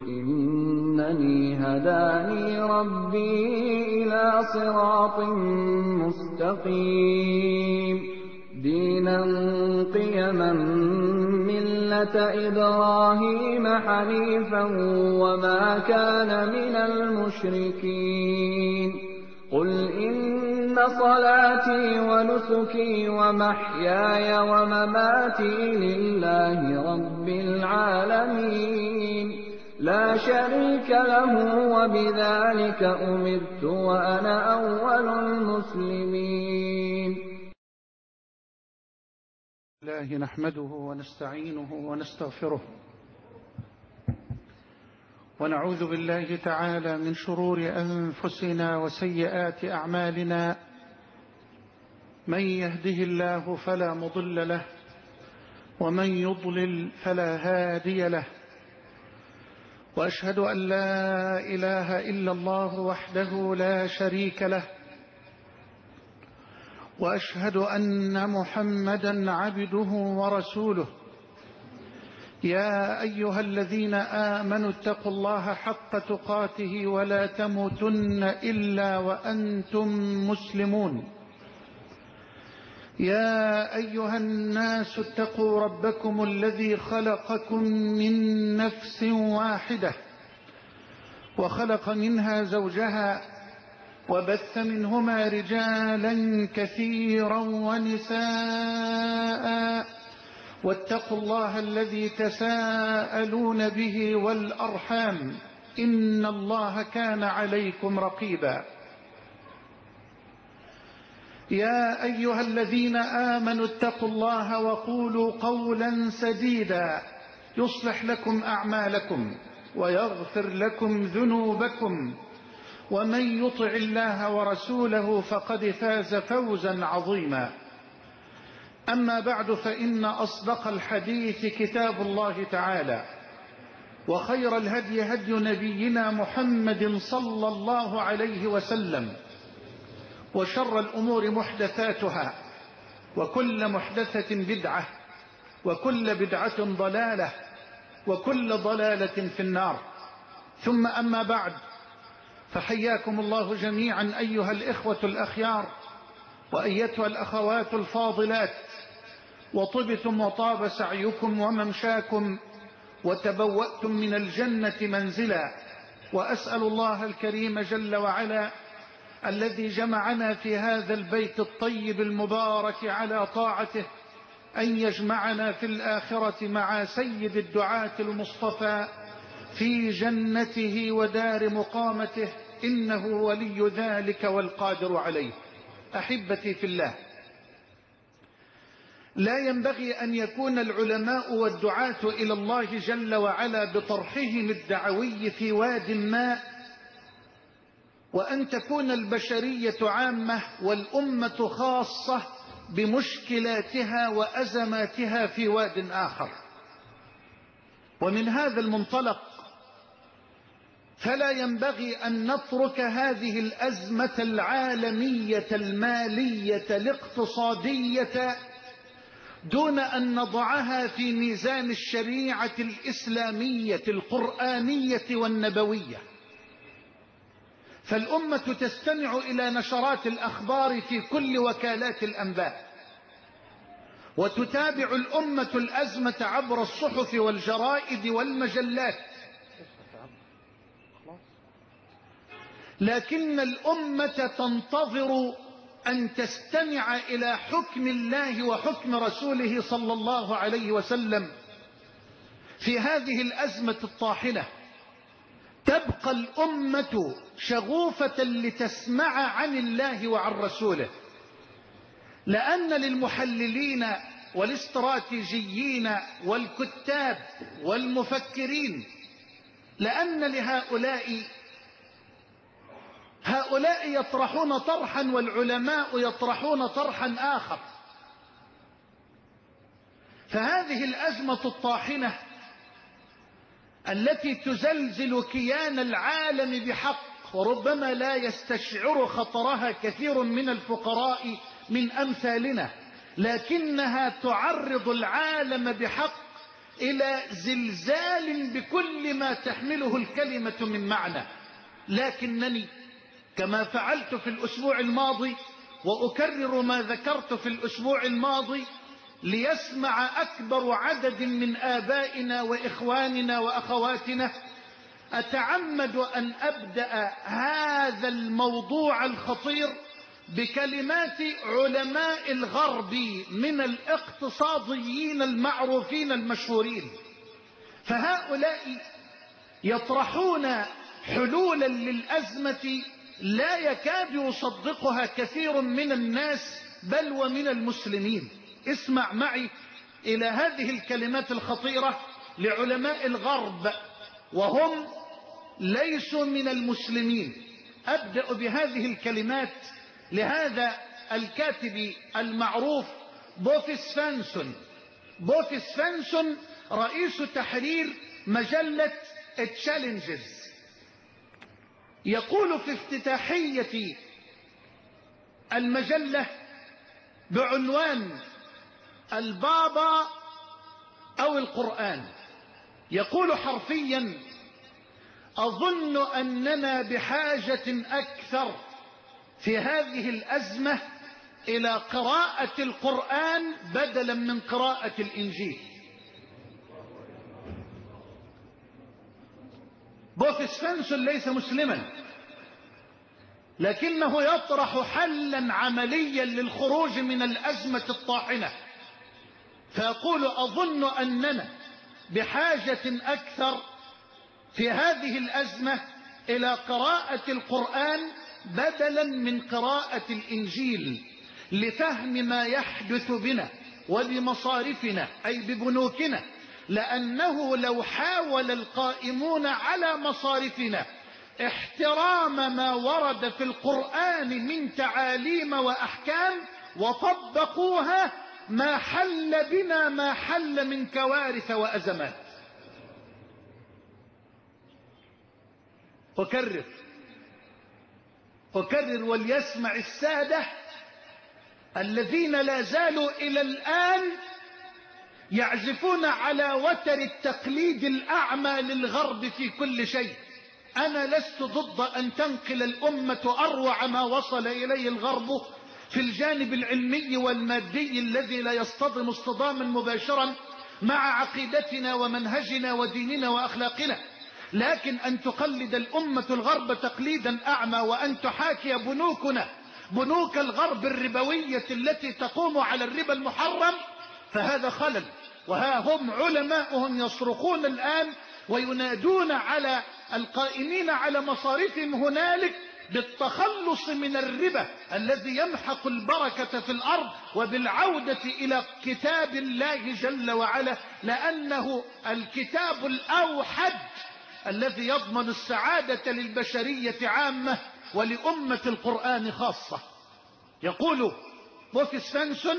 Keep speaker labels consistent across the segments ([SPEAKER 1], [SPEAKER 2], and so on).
[SPEAKER 1] إنني هداني ربي إلى صراط مستقيم دينا قيما ملة إبراهيم حنيفا وما كان من المشركين قل إن صلاتي ونسكي ومحياي ومماتي لله رب العالمين لا شريك له وبذلك أمرت وأنا أول المسلمين.
[SPEAKER 2] الله نحمده ونستعينه ونستغفره ونعوذ بالله تعالى من شرور أنفسنا وسيئات أعمالنا من يهده الله فلا مضل له ومن يضلل فلا هادي له وأشهد أن لا إله إلا الله وحده لا شريك له وأشهد أن محمدا عبده ورسوله يا أيها الذين آمنوا اتقوا الله حق تقاته ولا تموتن إلا وأنتم مسلمون يا أيها الناس اتقوا ربكم الذي خلقكم من نفس واحدة وخلق منها زوجها وبث منهما رجالا كثيرا ونساء واتقوا الله الذي تساءلون به والأرحام إن الله كان عليكم رقيبا يا أيها الذين آمنوا اتقوا الله وقولوا قولا سديدا يصلح لكم أعمالكم ويغفر لكم ذنوبكم ومن يطع الله ورسوله فقد فاز فوزا عظيما أما بعد فإن أصدق الحديث كتاب الله تعالى وخير الهدي هدي نبينا محمد صلى الله عليه وسلم وشر الأمور محدثاتها وكل محدثة بدعة وكل بدعة ضلالة وكل ضلالة في النار ثم أما بعد فحياكم الله جميعا أيها الإخوة الأخيار وأيتها الأخوات الفاضلات وطبتم وطاب سعيكم وممشاكم وتبوأتم من الجنة منزلا وأسأل الله الكريم جل وعلا الذي جمعنا في هذا البيت الطيب المبارك على طاعته أن يجمعنا في الآخرة مع سيد الدعاة المصطفى في جنته ودار مقامته إنه ولي ذلك والقادر عليه. أحبتي في الله، لا ينبغي أن يكون العلماء والدعاة إلى الله جل وعلا بطرحهم الدعوي في واد ما وأن تكون البشرية عامة والأمة خاصة بمشكلاتها وأزماتها في واد آخر. ومن هذا المنطلق فلا ينبغي أن نترك هذه الأزمة العالمية المالية الاقتصادية دون أن نضعها في ميزان الشريعة الإسلامية القرآنية والنبوية. فالأمة تستمع إلى نشرات الأخبار في كل وكالات الأنباء، وتتابع الأمة الأزمة عبر الصحف والجرائد والمجلات، لكن الأمة تنتظر أن تستمع إلى حكم الله وحكم رسوله صلى الله عليه وسلم في هذه الأزمة الطاحنة. تبقى الأمة شغوفة لتسمع عن الله وعن رسوله، لأن للمحللين والاستراتيجيين والكتاب والمفكرين، لأن لهؤلاء يطرحون طرحا والعلماء يطرحون طرحا آخر. فهذه الأزمة الطاحنة التي تزلزل كيان العالم بحق، وربما لا يستشعر خطرها كثير من الفقراء من أمثالنا، لكنها تعرض العالم بحق إلى زلزال بكل ما تحمله الكلمة من معنى. لكنني كما فعلت في الأسبوع الماضي وأكرر ما ذكرت في الأسبوع الماضي ليسمع أكبر عدد من آبائنا وإخواننا وأخواتنا، أتعمد أن أبدأ هذا الموضوع الخطير بكلمات علماء الغرب من الاقتصاديين المعروفين المشهورين. فهؤلاء يطرحون حلولا للأزمة لا يكاد يصدقها كثير من الناس بل ومن المسلمين. اسمع معي إلى هذه الكلمات الخطيرة لعلماء الغرب وهم ليسوا من المسلمين. أبدأ بهذه الكلمات لهذا الكاتب المعروف بوفيس فانسون. بوفيس فانسون رئيس تحرير مجلة تشالنجز، يقول في افتتاحية المجلة بعنوان البابا أو القرآن، يقول حرفيا: أظن أننا بحاجة أكثر في هذه الأزمة إلى قراءة القرآن بدلا من قراءة الإنجيل. بوفيس فانسون ليس مسلما، لكنه يطرح حلا عمليا للخروج من الأزمة الطاحنة، فيقول: أظن أننا بحاجة أكثر في هذه الأزمة إلى قراءة القرآن بدلا من قراءة الإنجيل لفهم ما يحدث بنا وبمصارفنا أي ببنوكنا، لأنه لو حاول القائمون على مصارفنا احترام ما ورد في القرآن من تعاليم وأحكام وطبقوها ما حل بنا ما حل من كوارث وأزمات. أكرر وليسمع السادة الذين لا زالوا إلى الآن يعزفون على وتر التقليد الأعمى للغرب في كل شيء. أنا لست ضد أن تنقل الأمة أروع ما وصل إليه الغرب في الجانب العلمي والمادي الذي لا يصطدم اصطداما مباشرا مع عقيدتنا ومنهجنا وديننا وأخلاقنا، لكن أن تقلد الأمة الغرب تقليدا أعمى وأن تحاكي بنوكنا بنوك الغرب الربوية التي تقوم على الربا المحرم، فهذا خلل. وها هم علماؤهم يصرخون الآن وينادون على القائمين على مصارفهم هنالك بالتخلص من الربا الذي يمحق البركة في الأرض وبالعودة إلى كتاب الله جل وعلا، لأنه الكتاب الأوحد الذي يضمن السعادة للبشرية عامة ولأمة القرآن خاصة. يقول بوفيس فانسون: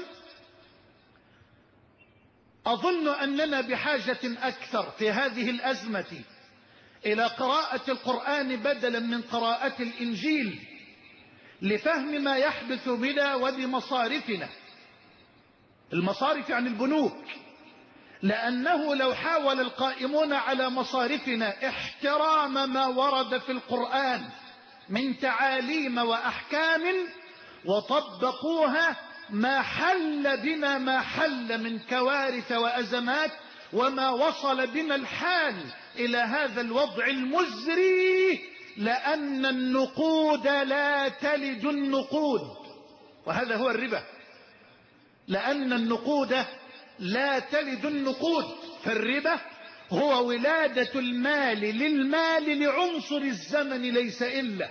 [SPEAKER 2] أظن أننا بحاجة أكثر في هذه الأزمة إلى قراءة القرآن بدلا من قراءة الإنجيل لفهم ما يحدث بنا وبمصارفنا. المصارف يعني البنوك، لأنه لو حاول القائمون على مصارفنا احترام ما ورد في القرآن من تعاليم وأحكام وطبقوها ما حل بنا ما حل من كوارث وأزمات وما وصل بنا الحال إلى هذا الوضع المزري، لأن النقود لا تلد النقود، وهذا هو الربا. لأن النقود لا تلد النقود، فالربا هو ولادة المال للمال لعنصر الزمن ليس إلا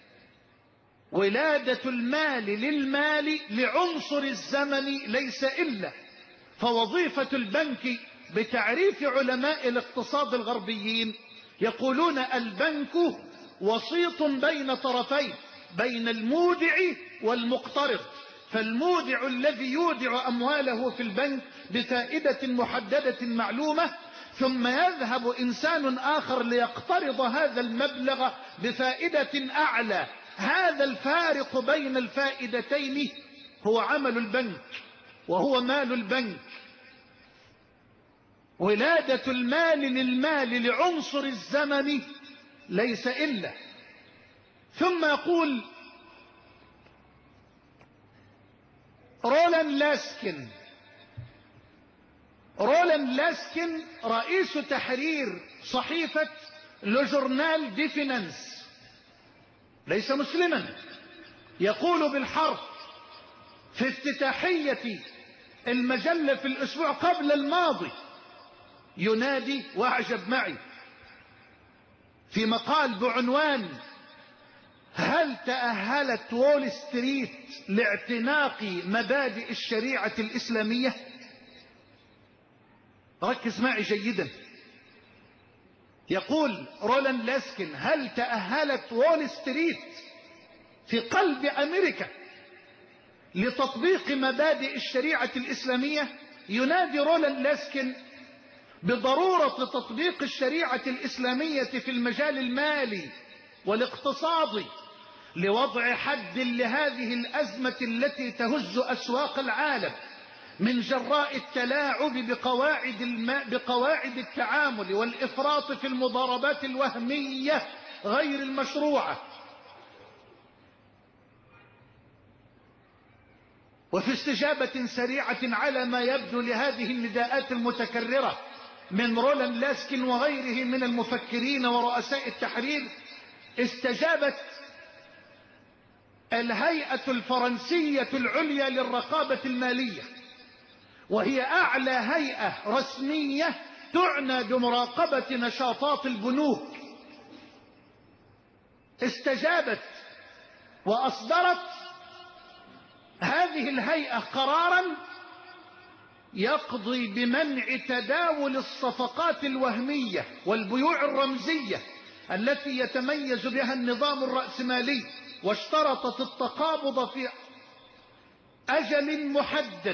[SPEAKER 2] ولادة المال للمال لعنصر الزمن ليس إلا. فوظيفة البنك بتعريف علماء الاقتصاد الغربيين يقولون: البنك وسيط بين طرفين، بين المودع والمقترض. فالمودع الذي يودع أمواله في البنك بفائدة محددة معلومة، ثم يذهب إنسان آخر ليقترض هذا المبلغ بفائدة أعلى. هذا الفارق بين الفائدتين هو عمل البنك وهو مال البنك. ولادة المال للمال لعنصر الزمن ليس إلا. ثم يقول رولاند لاسكن رئيس تحرير صحيفة لو جورنال دي فينانس، ليس مسلما، يقول بالحرف في افتتاحية المجلة في الأسبوع قبل الماضي، ينادي، واعجب معي، في مقال بعنوان هل تأهلت وول ستريت لاعتناق مبادئ الشريعة الإسلامية؟ ركز معي جيدا. يقول رولاند لاسكن هل تأهلت وول ستريت في قلب أمريكا لتطبيق مبادئ الشريعة الإسلامية؟ ينادي رولاند لاسكن بضرورة تطبيق الشريعة الإسلامية في المجال المالي والاقتصادي لوضع حد لهذه الأزمة التي تهز أسواق العالم من جراء التلاعب بقواعد التعامل والإفراط في المضاربات الوهمية غير المشروعة. وفي استجابة سريعة على ما يبدو لهذه النداءات المتكررة من رولاند لاسكن وغيره من المفكرين ورؤساء التحرير، استجابت الهيئة الفرنسية العليا للرقابة المالية، وهي أعلى هيئة رسمية تعنى بمراقبة نشاطات البنوك. استجابت وأصدرت هذه الهيئة قرارا يقضي بمنع تداول الصفقات الوهمية والبيوع الرمزية التي يتميز بها النظام الرأسمالي، واشترطت التقابض في أجل محدد.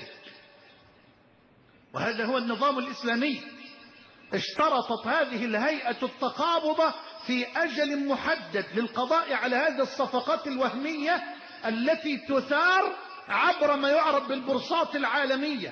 [SPEAKER 2] وهذا هو النظام الإسلامي. اشترطت هذه الهيئة التقابض في أجل محدد للقضاء على هذه الصفقات الوهمية التي تثار عبر ما يعرف بالبورصات العالمية.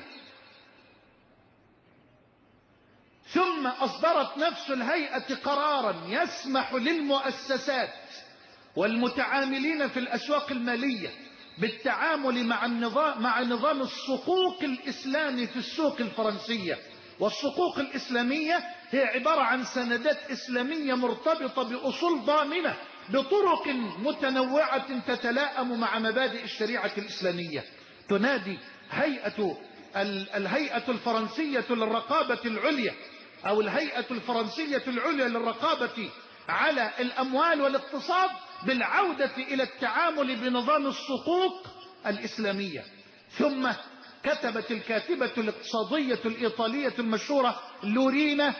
[SPEAKER 2] ثم أصدرت نفس الهيئة قرارا يسمح للمؤسسات والمتعاملين في الأسواق المالية بالتعامل مع نظام الصكوك الإسلامي في السوق الفرنسية. والصكوك الإسلامية هي عبارة عن سندات إسلامية مرتبطة بأصول ضامنة بطرق متنوعة تتلائم مع مبادئ الشريعة الإسلامية. تنادي الهيئة الفرنسية للرقابة العليا أو الهيئة الفرنسية العليا للرقابة على الأموال والاقتصاد بالعودة إلى التعامل بنظام الصكوك الإسلامية. ثم كتبت الكاتبة الاقتصادية الإيطالية المشهورة لوريتا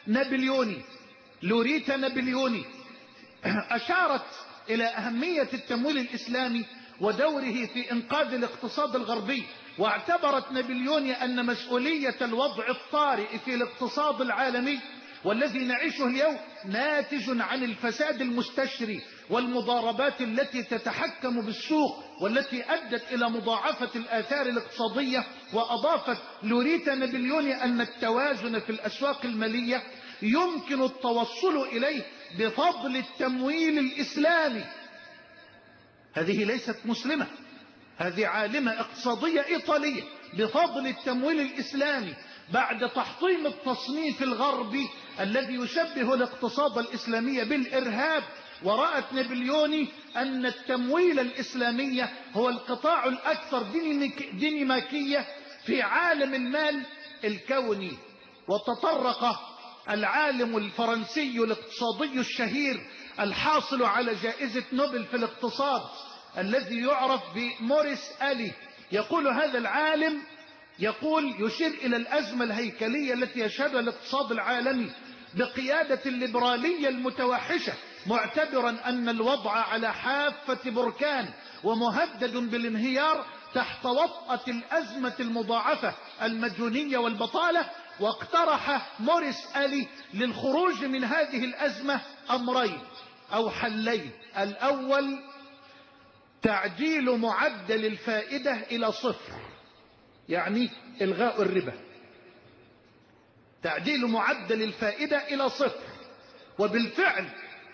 [SPEAKER 2] نابليوني أشارت إلى أهمية التمويل الإسلامي ودوره في إنقاذ الاقتصاد الغربي، واعتبرت نابليوني أن مسؤولية الوضع الطارئ في الاقتصاد العالمي والذي نعيشه اليوم ناتج عن الفساد المستشري والمضاربات التي تتحكم بالسوق والتي أدت إلى مضاعفة الآثار الاقتصادية. وأضافت لوريتا نابليوني أن التوازن في الأسواق المالية يمكن التوصل إليه بفضل التمويل الإسلامي. هذه ليست مسلمة، هذه عالمة اقتصادية إيطالية. بفضل التمويل الإسلامي بعد تحطيم التصنيف الغربي الذي يشبه الاقتصاد الإسلامي بالإرهاب. ورأت نابليوني أن التمويل الإسلامي هو القطاع الأكثر ديناميكية في عالم المال الكوني. وتطرق العالم الفرنسي الاقتصادي الشهير الحاصل على جائزة نوبل في الاقتصاد الذي يعرف بموريس ألي، يقول هذا العالم يشير إلى الأزمة الهيكلية التي يشهدها الاقتصاد العالمي بقيادة الليبرالية المتوحشة، معتبرا أن الوضع على حافة بركان ومهدد بالانهيار تحت وطأة الأزمة المضاعفة المديونية والبطالة. واقترح موريس ألي للخروج من هذه الأزمة أمرين أو حلين. الأول تعديل معدل الفائدة إلى 0، يعني إلغاء الربا. تعديل معدل الفائدة إلى 0، وبالفعل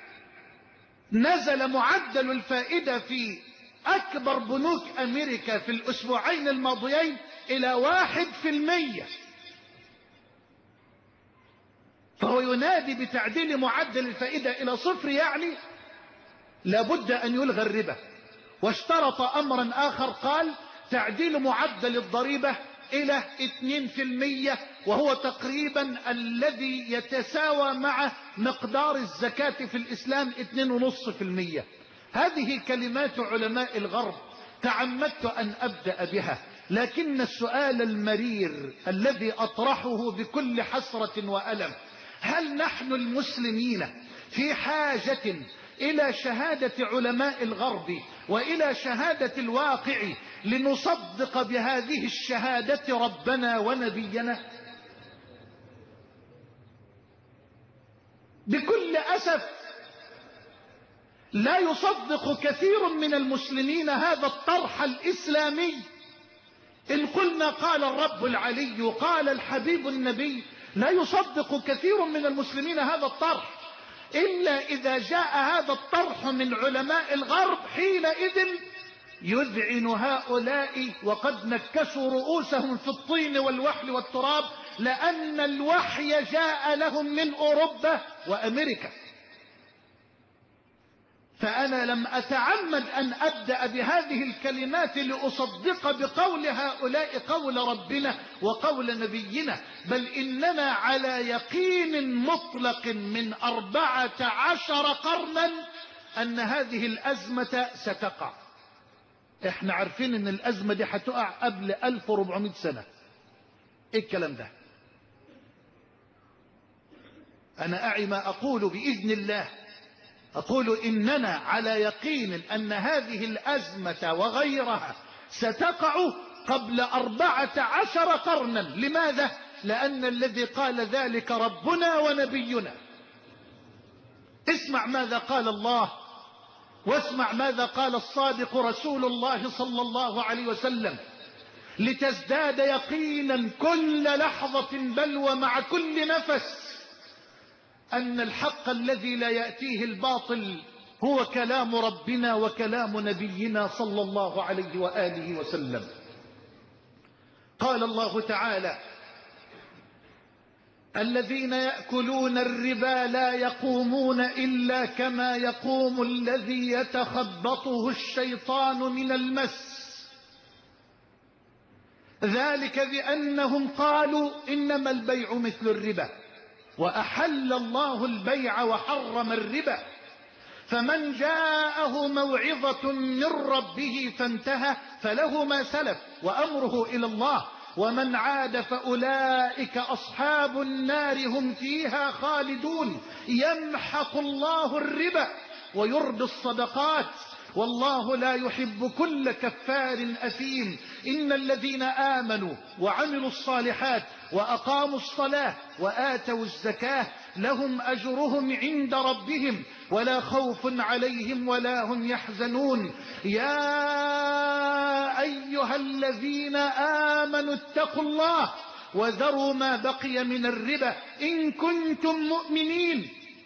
[SPEAKER 2] نزل معدل الفائدة في أكبر بنوك أمريكا في الأسبوعين الماضيين إلى 1%. فهو ينادي بتعديل معدل الفائدة إلى 0، يعني لابد أن يلغى الربا. واشترط أمرا آخر، قال تعديل معدل الضريبة إلى 2%، وهو تقريبا الذي يتساوى مع مقدار الزكاة في الإسلام 2.5%. هذه كلمات علماء الغرب تعمدت أن أبدأ بها، لكن السؤال المرير الذي أطرحه بكل حسرة وألم: هل نحن المسلمين في حاجة إلى شهادة علماء الغرب وإلى شهادة الواقع لنصدق بهذه الشهادة ربنا ونبينا؟ بكل أسف لا يصدق كثير من المسلمين هذا الطرح الإسلامي. إن قلنا قال الرب العلي قال الحبيب النبي، لا يصدق كثير من المسلمين هذا الطرح إلا إذا جاء هذا الطرح من علماء الغرب. حينئذ يذعن هؤلاء وقد نكسوا رؤوسهم في الطين والوحل والتراب، لأن الوحي جاء لهم من أوروبا وأمريكا. فأنا لم أتعمد أن أبدأ بهذه الكلمات لأصدق بقول هؤلاء قول ربنا وقول نبينا، بل إننا على يقين مطلق من 14 قرنا أن هذه الأزمة ستقع. احنا عارفين ان الأزمة دي هتقع قبل 1400 سنة. ايه الكلام ده؟ أنا أعي ما أقول بإذن الله، أقول إننا على يقين أن هذه الأزمة وغيرها ستقع قبل 14 قرنا. لماذا؟ لأن الذي قال ذلك ربنا ونبينا. اسمع ماذا قال الله، واسمع ماذا قال الصادق رسول الله صلى الله عليه وسلم، لتزداد يقينا كل لحظة بل ومع كل نفس أن الحق الذي لا يأتيه الباطل هو كلام ربنا وكلام نبينا صلى الله عليه وآله وسلم. قال الله تعالى: الذين يأكلون الربا لا يقومون إلا كما يقوم الذي يتخبطه الشيطان من المس، ذلك بأنهم قالوا إنما البيع مثل الربا وأحل الله البيع وحرم الربا، فمن جاءه موعظة من ربه فانتهى فله ما سلف وأمره إلى الله، ومن عاد فأولئك أصحاب النار هم فيها خالدون. يمحق الله الربا ويربي الصدقات والله لا يحب كل كفار أثيم. إن الذين آمنوا وعملوا الصالحات وأقاموا الصلاة وآتوا الزكاة لهم أجرهم عند ربهم ولا خوف عليهم ولا هم يحزنون. يا أيها الذين آمنوا اتقوا الله وذروا ما بقي من الربا إن كنتم مؤمنين،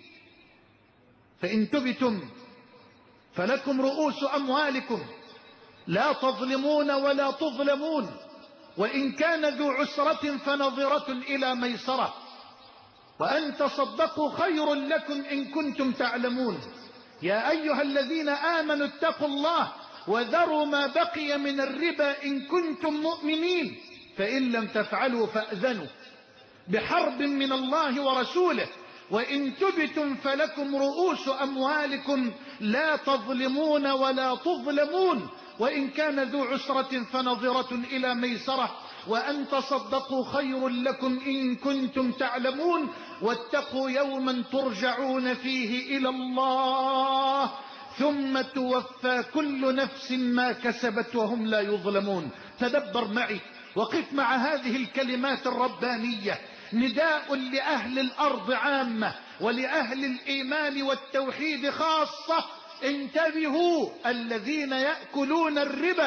[SPEAKER 2] فإن تبتم فلكم رؤوس أموالكم لا تظلمون ولا تظلمون، وإن كان ذو عسرة فنظرة إلى ميسرة، وأن تصدقوا خير لكم إن كنتم تعلمون. يا أيها الذين آمنوا اتقوا الله وذروا ما بقي من الربا إن كنتم مؤمنين، فإن لم تفعلوا فأذنوا بحرب من الله ورسوله، وإن تبتم فلكم رؤوس أموالكم لا تظلمون ولا تظلمون، وإن كان ذو عسرة فنظرة إلى ميسرة، وأن تصدقوا خير لكم إن كنتم تعلمون. واتقوا يوما ترجعون فيه إلى الله ثم توفى كل نفس ما كسبت وهم لا يظلمون. تدبر معي وقف مع هذه الكلمات الربانية، نداء لأهل الأرض عامة ولأهل الإيمان والتوحيد خاصة. انتبهوا، الذين يأكلون الربا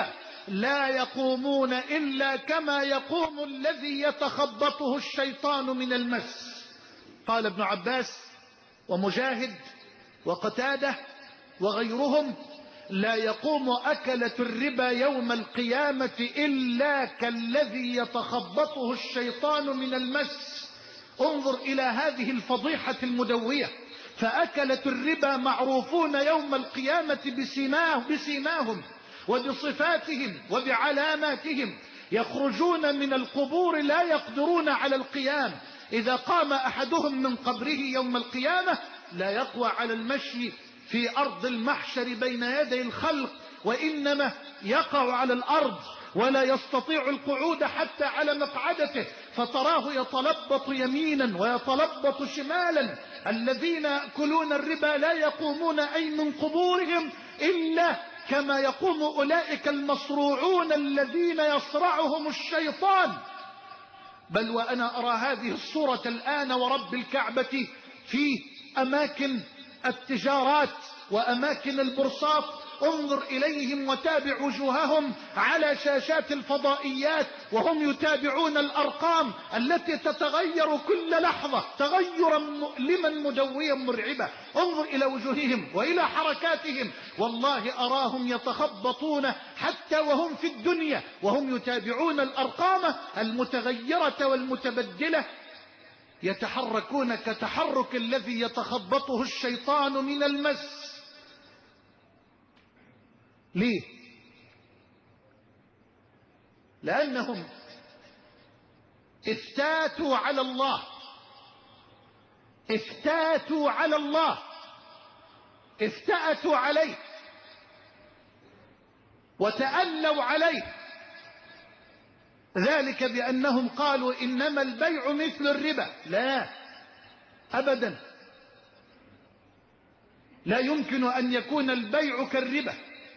[SPEAKER 2] لا يقومون إلا كما يقوم الذي يتخبطه الشيطان من المس. قال ابن عباس ومجاهد وقتادة وغيرهم: لا يقوم أكلة الربا يوم القيامة إلا كالذي يتخبطه الشيطان من المس. انظر إلى هذه الفضيحة المدوية. فأكلة الربا معروفون يوم القيامة بسيماهم وبصفاتهم وبعلاماتهم، يخرجون من القبور لا يقدرون على القيام. إذا قام أحدهم من قبره يوم القيامة لا يقوى على المشي في أرض المحشر بين يدي الخلق، وإنما يقع على الأرض ولا يستطيع القعود حتى على مقعدته، فتراه يتلبط يمينا ويتلبط شمالا. الذين يأكلون الربا لا يقومون أي من قبورهم إلا كما يقوم أولئك المصروعون الذين يصرعهم الشيطان. بل وأنا أرى هذه الصورة الآن ورب الكعبة في أماكن التجارات وأماكن البورصات. انظر إليهم وتابع وجوههم على شاشات الفضائيات وهم يتابعون الأرقام التي تتغير كل لحظة تغيرا مؤلما مدويا مرعبا. انظر إلى وجوههم وإلى حركاتهم، والله أراهم يتخبطون حتى وهم في الدنيا وهم يتابعون الأرقام المتغيرة والمتبدلة، يتحركون كتحرك الذي يتخبطه الشيطان من المس. ليه؟ لأنهم افتاتوا على الله، افتاتوا على الله، افتأتوا عليه وتألوا عليه. ذلك بأنهم قالوا إنما البيع مثل الربا. لا أبدا، لا يمكن أن يكون البيع كالربا،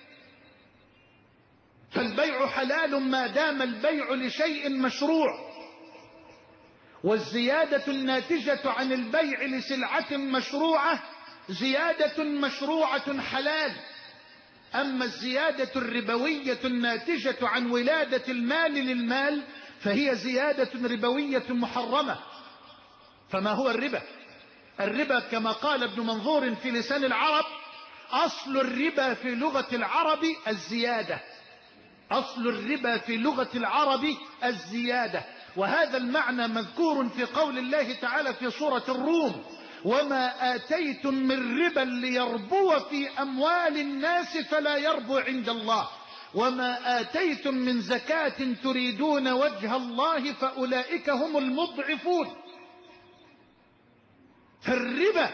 [SPEAKER 2] فالبيع حلال ما دام البيع لشيء مشروع، والزيادة الناتجة عن البيع لسلعة مشروعة زيادة مشروعة حلال. أما الزيادة الربوية الناتجة عن ولادة المال للمال فهي زيادة ربوية محرمة. فما هو الربا؟ الربا كما قال ابن منظور في لسان العرب: أصل الربا في لغة العرب الزيادة. أصل الربا في لغة العرب الزيادة. وهذا المعنى مذكور في قول الله تعالى في سورة الروم: وما آتيتم من ربا ليربو في أموال الناس فلا يربو عند الله وما آتيتم من زكاة تريدون وجه الله فأولئك هم المضعفون. فالربا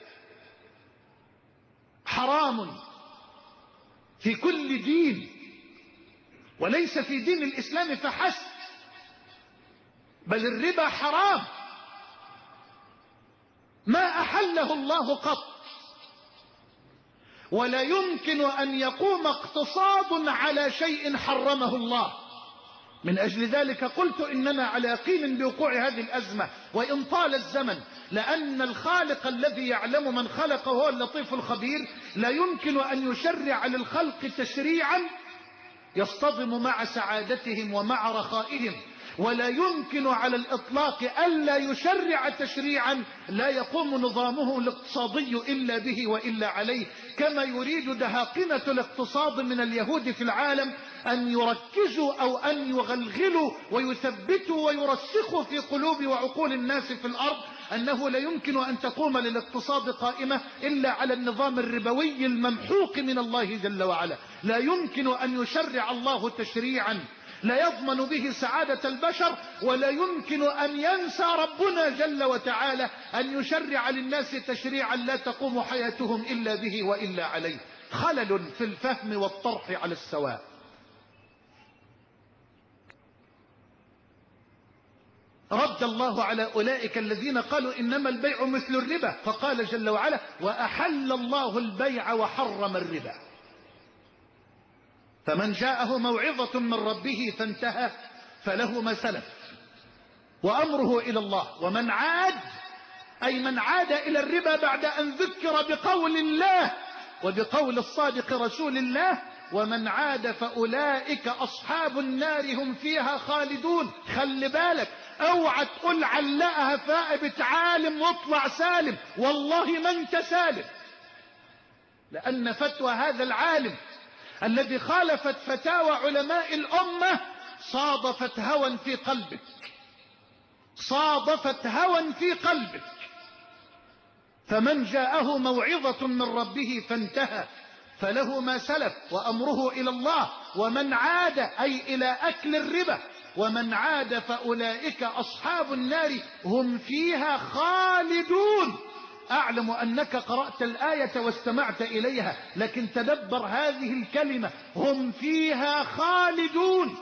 [SPEAKER 2] حرام في كل دين، وليس في دين الإسلام فحسب، بل الربا حرام ما أحله الله قط، ولا يمكن أن يقوم اقتصاد على شيء حرمه الله. من أجل ذلك قلت إننا على يقين بوقوع هذه الأزمة وإن طال الزمن، لأن الخالق الذي يعلم من خلق هو اللطيف الخبير. لا يمكن أن يشرع للخلق تشريعا يصطدم مع سعادتهم ومع رخائهم، ولا يمكن على الإطلاق ألا يشرع تشريعا لا يقوم نظامه الاقتصادي إلا به وإلا عليه. كما يريد دهاقنة الاقتصاد من اليهود في العالم أن يركزوا أو أن يغلغلوا ويثبتوا ويرسخوا في قلوب وعقول الناس في الأرض أنه لا يمكن أن تقوم للاقتصاد قائمة إلا على النظام الربوي الممحوق من الله جل وعلا. لا يمكن أن يشرع الله تشريعا لا يضمن به سعادة البشر، ولا يمكن أن ينسى ربنا جل وتعالى أن يشرع للناس تشريعا لا تقوم حياتهم إلا به وإلا عليه. خلل في الفهم والطرح على السواء. رد الله على أولئك الذين قالوا إنما البيع مثل الربا، فقال جل وعلا: وأحل الله البيع وحرم الربا. فمن جاءه موعظة من ربه فانتهى فله ما سلف وأمره إلى الله، ومن عاد أي من عاد إلى الربا بعد أن ذكر بقول الله وبقول الصادق رسول الله ومن عاد فأولئك أصحاب النار هم فيها خالدون. خلي بالك، اوعى تقول علقها فائبة عالم واطلع سالم، والله ما انت سالم، لأن فتوى هذا العالم الذي خالفت فتاوى علماء الأمة صادفت هوى في قلبك، صادفت هوى في قلبك. فمن جاءه موعظة من ربه فانتهى فله ما سلف وأمره إلى الله، ومن عاد أي إلى أكل الربا، ومن عاد فأولئك أصحاب النار هم فيها خالدون. أعلم أنك قرأت الآية واستمعت إليها، لكن تدبر هذه الكلمة، هم فيها خالدون.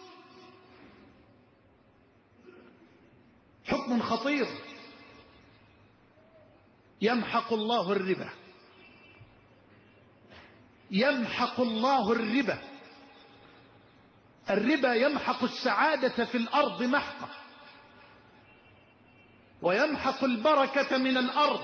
[SPEAKER 2] حكم خطير. يمحق الله الربا، يمحق الله الربا. الربا يمحق السعادة في الأرض محقا، ويمحق البركة من الأرض.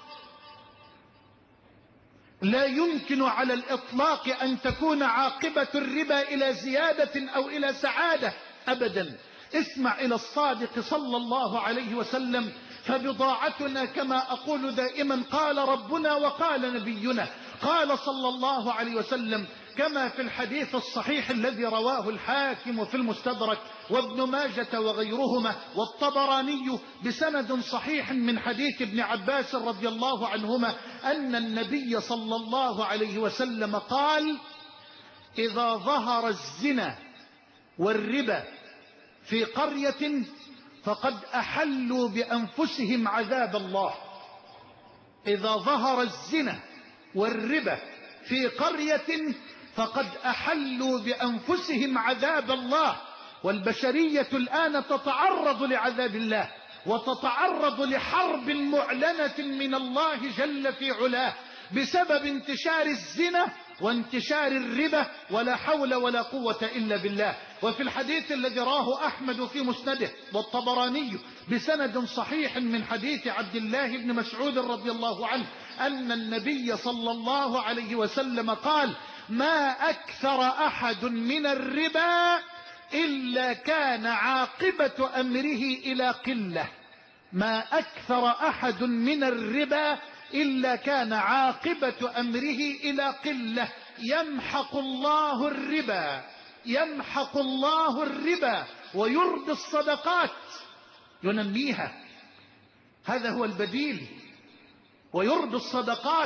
[SPEAKER 2] لا يمكن على الإطلاق أن تكون عاقبة الربا إلى زيادة أو إلى سعادة أبدا. اسمع إلى الصادق صلى الله عليه وسلم، فبضاعتنا كما أقول دائما قال ربنا وقال نبينا. قال صلى الله عليه وسلم كما في الحديث الصحيح الذي رواه الحاكم في المستدرك وابن ماجة وغيرهما والطبراني بسند صحيح من حديث ابن عباس رضي الله عنهما أن النبي صلى الله عليه وسلم قال: إذا ظهر الزنا والربا في قرية فقد أحلوا بأنفسهم عذاب الله. إذا ظهر الزنا والربا في قرية فقد أحلوا بأنفسهم عذاب الله. والبشرية الآن تتعرض لعذاب الله، وتتعرض لحرب معلنة من الله جل في علاه بسبب انتشار الزنا وانتشار الربا، ولا حول ولا قوة إلا بالله. وفي الحديث الذي راه أحمد في مسنده والطبراني بسند صحيح من حديث عبد الله بن مسعود رضي الله عنه أن النبي صلى الله عليه وسلم قال: ما أكثر أحد من الربا إلا كان عاقبة أمره إلى قلة. ما أكثر أحد من الربا إلا كان عاقبة أمره إلى قلة. يمحق الله الربا، يمحق الله الربا ويربي الصدقات، ينميها، هذا هو البديل. ويربي الصدقات،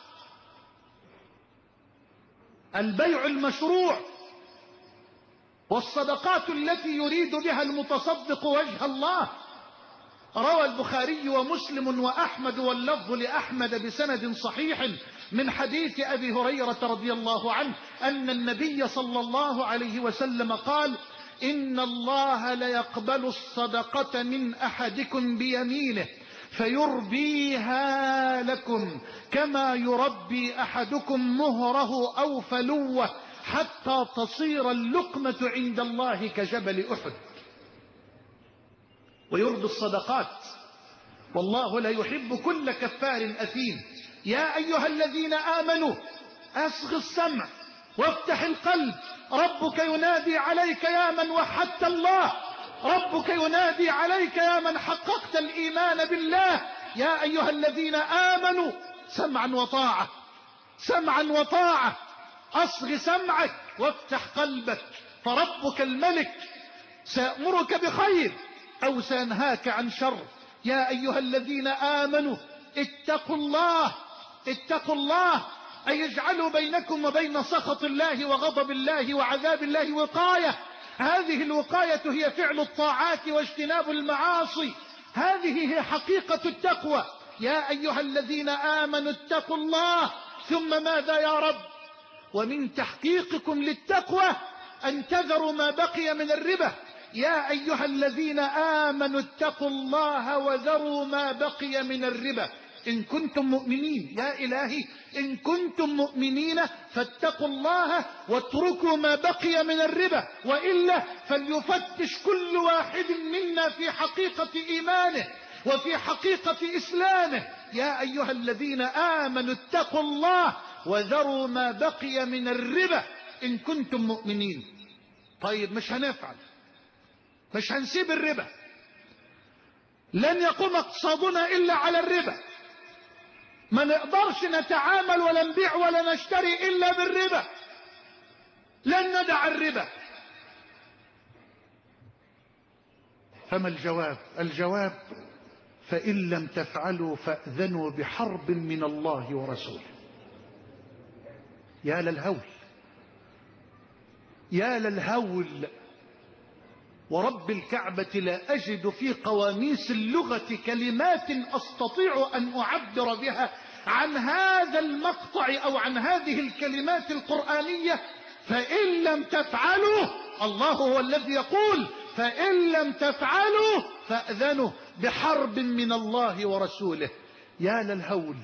[SPEAKER 2] البيع المشروع، والصدقات التي يريد بها المتصدق وجه الله. روى البخاري ومسلم وأحمد واللفظ لأحمد بسند صحيح من حديث أبي هريرة رضي الله عنه أن النبي صلى الله عليه وسلم قال: إن الله ليقبل الصدقة من أحدكم بيمينه فيربيها لكم كما يربي أحدكم مهره أو فلوه حتى تصير اللقمة عند الله كجبل أحد. ويربي الصدقات، والله لا يحب كل كفار أثيم. يا أيها الذين آمنوا أصغ السمع وافتح القلب، ربك ينادي عليك يا من وحدت الله، ربك ينادي عليك يا من حققت الإيمان بالله. يا أيها الذين آمنوا سمعا وطاعة، سمعا وطاعة. أصغ سمعك وافتح قلبك، فربك الملك سيأمرك بخير أو سينهاك عن شر. يا أيها الذين آمنوا اتقوا الله، اتقوا الله، أي يجعلوا بينكم وبين سخط الله وغضب الله وعذاب الله وقاية. هذه الوقاية هي فعل الطاعات واجتناب المعاصي، هذه هي حقيقة التقوى. يا أيها الذين آمنوا اتقوا الله. ثم ماذا يا رب؟ ومن تحقيقكم للتقوى أن تذروا ما بقي من الربا. يا أيها الذين آمنوا اتقوا الله وذروا ما بقي من الربا إن كنتم مؤمنين. يا إلهي، إن كنتم مؤمنين فاتقوا الله واتركوا ما بقي من الربا، وإلا فليفتش كل واحد منا في حقيقة إيمانه وفي حقيقة إسلامه. يا أيها الذين آمنوا اتقوا الله وذروا ما بقي من الربا إن كنتم مؤمنين. طيب مش هنفعل، مش هنسيب الربا، لن يقوم اقتصادنا إلا على الربا، ما نقدرش نتعامل ولا نبيع ولا نشتري إلا بالربا، لن ندع الربا. فما الجواب؟ الجواب: فإن لم تفعلوا فأذنوا بحرب من الله ورسوله. يا للهول، يا للهول، ورب الكعبة لا أجد في قواميس اللغة كلمات أستطيع أن أعبر بها عن هذا المقطع أو عن هذه الكلمات القرآنية. فإن لم تفعلوا، الله هو الذي يقول فإن لم تفعلوا فأذنوا بحرب من الله ورسوله. يا للهول،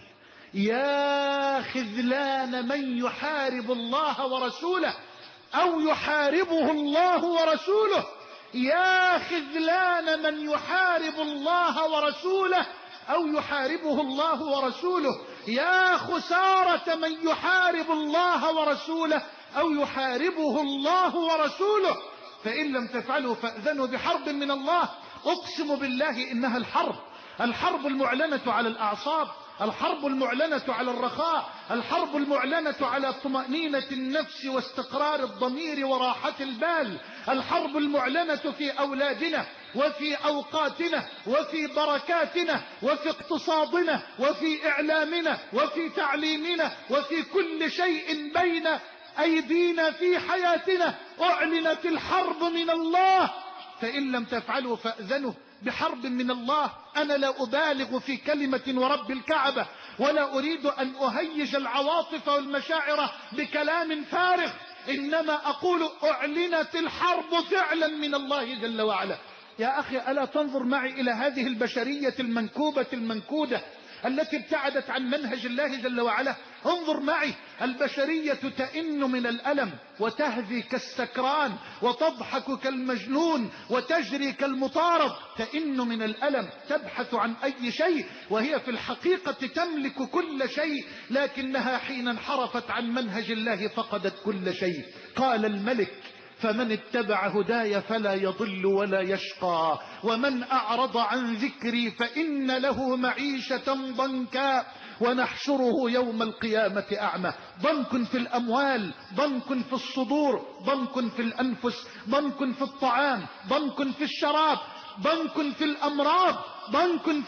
[SPEAKER 2] يا خذلان من يحارب الله ورسوله أو يحاربه الله ورسوله، يا خذلان من يحارب الله ورسوله أو يحاربه الله ورسوله، يا خسارة من يحارب الله ورسوله أو يحاربه الله ورسوله. فإن لم تفعلوا فأذنوا بحرب من الله. أقسم بالله إنها الحرب المعلنة على الأعصاب، الحرب المعلنة على الرخاء، الحرب المعلنة على طمأنينة النفس واستقرار الضمير وراحة البال، الحرب المعلنة في أولادنا وفي أوقاتنا وفي بركاتنا وفي اقتصادنا وفي إعلامنا وفي تعليمنا وفي كل شيء بين أيدينا في حياتنا. أعلنت الحرب من الله. فإن لم تفعلوا فأذنوا بحرب من الله. أنا لا أبالغ في كلمة ورب الكعبة، ولا أريد أن أهيج العواطف والمشاعر بكلام فارغ، إنما أقول أعلنت الحرب فعلا من الله جل وعلا. يا أخي، ألا تنظر معي إلى هذه البشرية المنكوبة المنكودة التي ابتعدت عن منهج الله جل وعلا؟ انظر معي، البشرية تئن من الألم وتهذي كالسكران وتضحك كالمجنون وتجري كالمطارد، تئن من الألم، تبحث عن أي شيء وهي في الحقيقة تملك كل شيء، لكنها حين انحرفت عن منهج الله فقدت كل شيء. قال الملك: فمن اتبع هداي فلا يضل ولا يشقى، ومن أعرض عن ذكري فإن له معيشة ضنكا ونحشره يوم القيامة أعمى. ضنك في الأموال، ضنك في الصدور، ضنك في الأنفس، ضنك في الطعام، ضنك في الشراب، ضنك في الأمراض، ضنك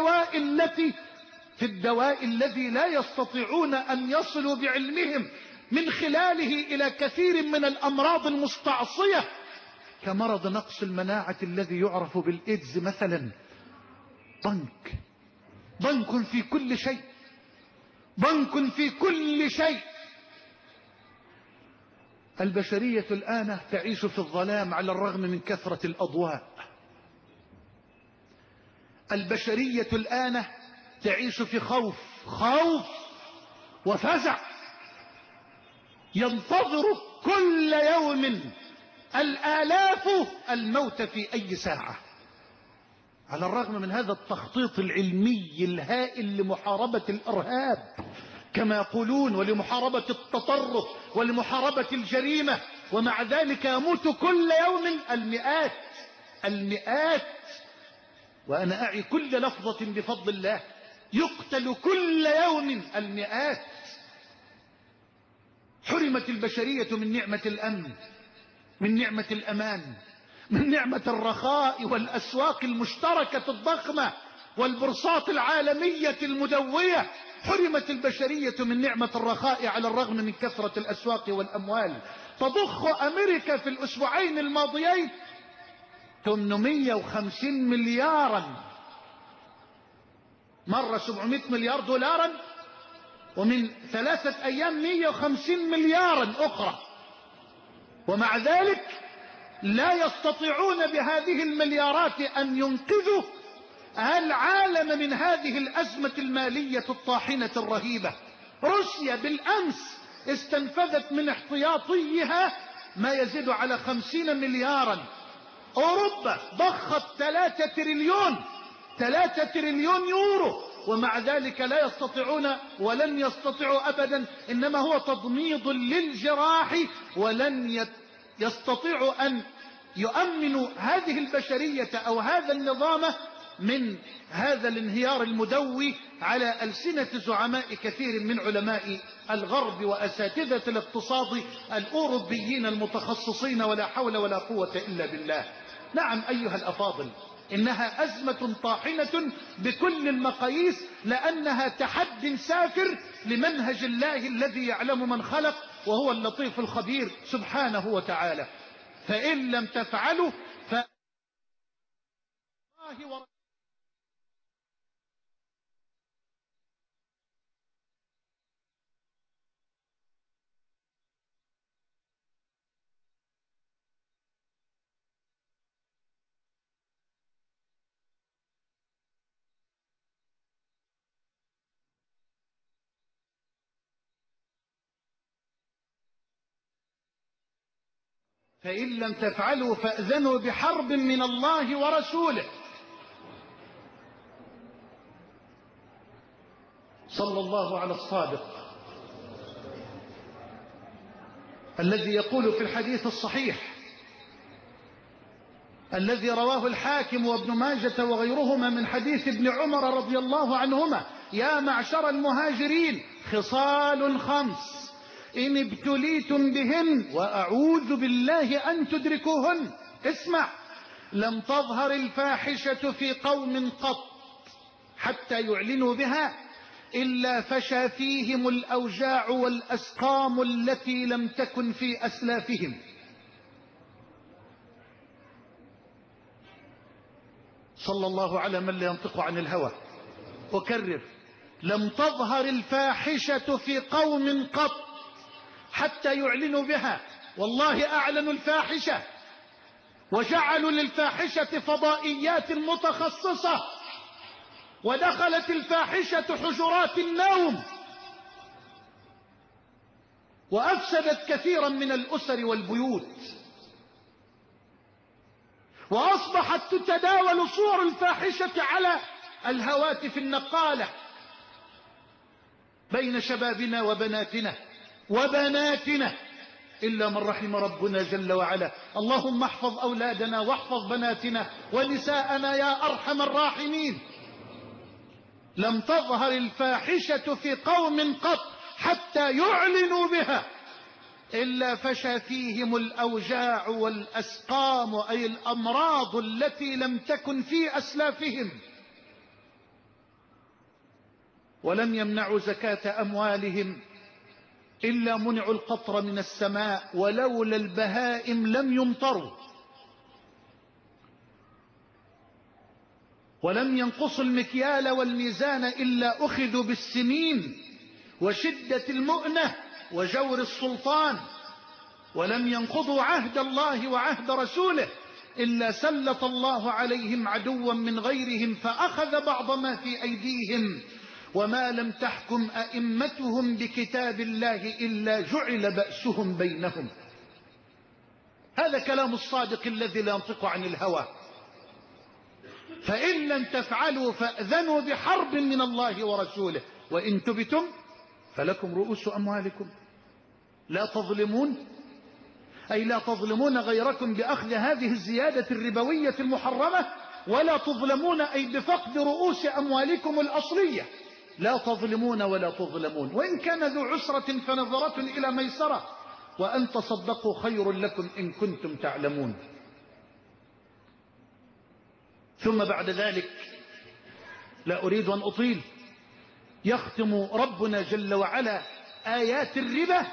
[SPEAKER 2] في الدواء الذي لا يستطيعون أن يصلوا بعلمهم من خلاله إلى كثير من الأمراض المستعصية، كمرض نقص المناعة الذي يعرف بالإيدز مثلا. ضنك في كل شيء، ضنك في كل شيء. البشرية الآن تعيش في الظلام على الرغم من كثرة الأضواء. البشرية الآن تعيش في خوف وفزع، ينتظر كل يوم الآلاف الموت في أي ساعة. على الرغم من هذا التخطيط العلمي الهائل لمحاربة الإرهاب كما يقولون، ولمحاربة التطرف ولمحاربة الجريمة، ومع ذلك يموت كل يوم المئات، وأنا أعي كل لفظة بفضل الله، يقتل كل يوم المئات. حرمت البشرية من نعمة الأمن، من نعمة الأمان، من نعمة الرخاء والأسواق المشتركة الضخمة والبورصات العالمية المدوية. حرمت البشرية من نعمة الرخاء على الرغم من كثرة الأسواق والأموال. تضخ أمريكا في الأسبوعين الماضيين 850 مليارا، مرة 700 مليار دولارا، ومن 3 أيام 150 مليارا أخرى، ومع ذلك لا يستطيعون بهذه المليارات أن ينقذوا العالم من هذه الأزمة المالية الطاحنة الرهيبة. روسيا بالأمس استنفذت من احتياطيها ما يزيد على 50 مليارا. أوروبا ضخت 3 تريليون يورو ومع ذلك لا يستطيعون ولن يستطيعوا أبدا، إنما هو تضميد للجراح، ولن يستطيعوا أن يؤمنوا هذه البشرية أو هذا النظام من هذا الانهيار المدوي على ألسنة زعماء كثير من علماء الغرب وأساتذة الاقتصاد الأوروبيين المتخصصين، ولا حول ولا قوة إلا بالله. نعم أيها الأفاضل، إنها أزمة طاحنة بكل المقاييس، لأنها تحد سافر لمنهج الله الذي يعلم من خلق وهو اللطيف الخبير سبحانه وتعالى. فإن لم تفعلوا فإن لم تفعلوا فأذنوا بحرب من الله ورسوله. صلى الله على الصادق الذي يقول في الحديث الصحيح الذي رواه الحاكم وابن ماجة وغيرهما من حديث ابن عمر رضي الله عنهما: يا معشر المهاجرين، خصال 5 إن ابتليتم بهن وأعوذ بالله أن تدركوهن. اسمع: لم تظهر الفاحشة في قوم قط حتى يعلنوا بها إلا فشى فيهم الأوجاع والأسقام التي لم تكن في أسلافهم. صلى الله على من لا ينطق عن الهوى. أكرر: لم تظهر الفاحشة في قوم قط حتى يعلنوا بها. والله أعلنوا الفاحشة وجعلوا للفاحشة فضائيات متخصصة، ودخلت الفاحشة حجرات النوم، وأفسدت كثيرا من الأسر والبيوت، وأصبحت تتداول صور الفاحشة على الهواتف النقالة بين شبابنا وبناتنا إلا من رحم ربنا جل وعلا. اللهم احفظ أولادنا واحفظ بناتنا ونساءنا يا أرحم الراحمين. لم تظهر الفاحشة في قوم قط حتى يعلنوا بها إلا فشى فيهم الأوجاع والأسقام، أي الأمراض التي لم تكن في أسلافهم، ولم يمنعوا زكاة أموالهم إلا منعوا القطر من السماء، ولولا البهائم لم يمطروا، ولم ينقصوا المكيال والميزان إلا أخذوا بالسنين وشدة المؤنة وجور السلطان، ولم ينقضوا عهد الله وعهد رسوله إلا سلط الله عليهم عدوا من غيرهم فأخذ بعض ما في أيديهم، وما لم تحكم أئمتهم بكتاب الله إلا جعل بأسهم بينهم. هذا كلام الصادق الذي لا ينطق عن الهوى. فإن لم تفعلوا فأذنوا بحرب من الله ورسوله، وإن تبتم فلكم رؤوس أموالكم لا تظلمون، أي لا تظلمون غيركم بأخذ هذه الزيادة الربوية المحرمة، ولا تظلمون أي بفقد رؤوس أموالكم الأصلية، لا تظلمون ولا تظلمون. وإن كان ذو عسرة فنظرة إلى ميسرة، وأن تصدقوا خير لكم إن كنتم تعلمون. ثم بعد ذلك لا أريد أن أطيل، يختم ربنا جل وعلا آيات الربا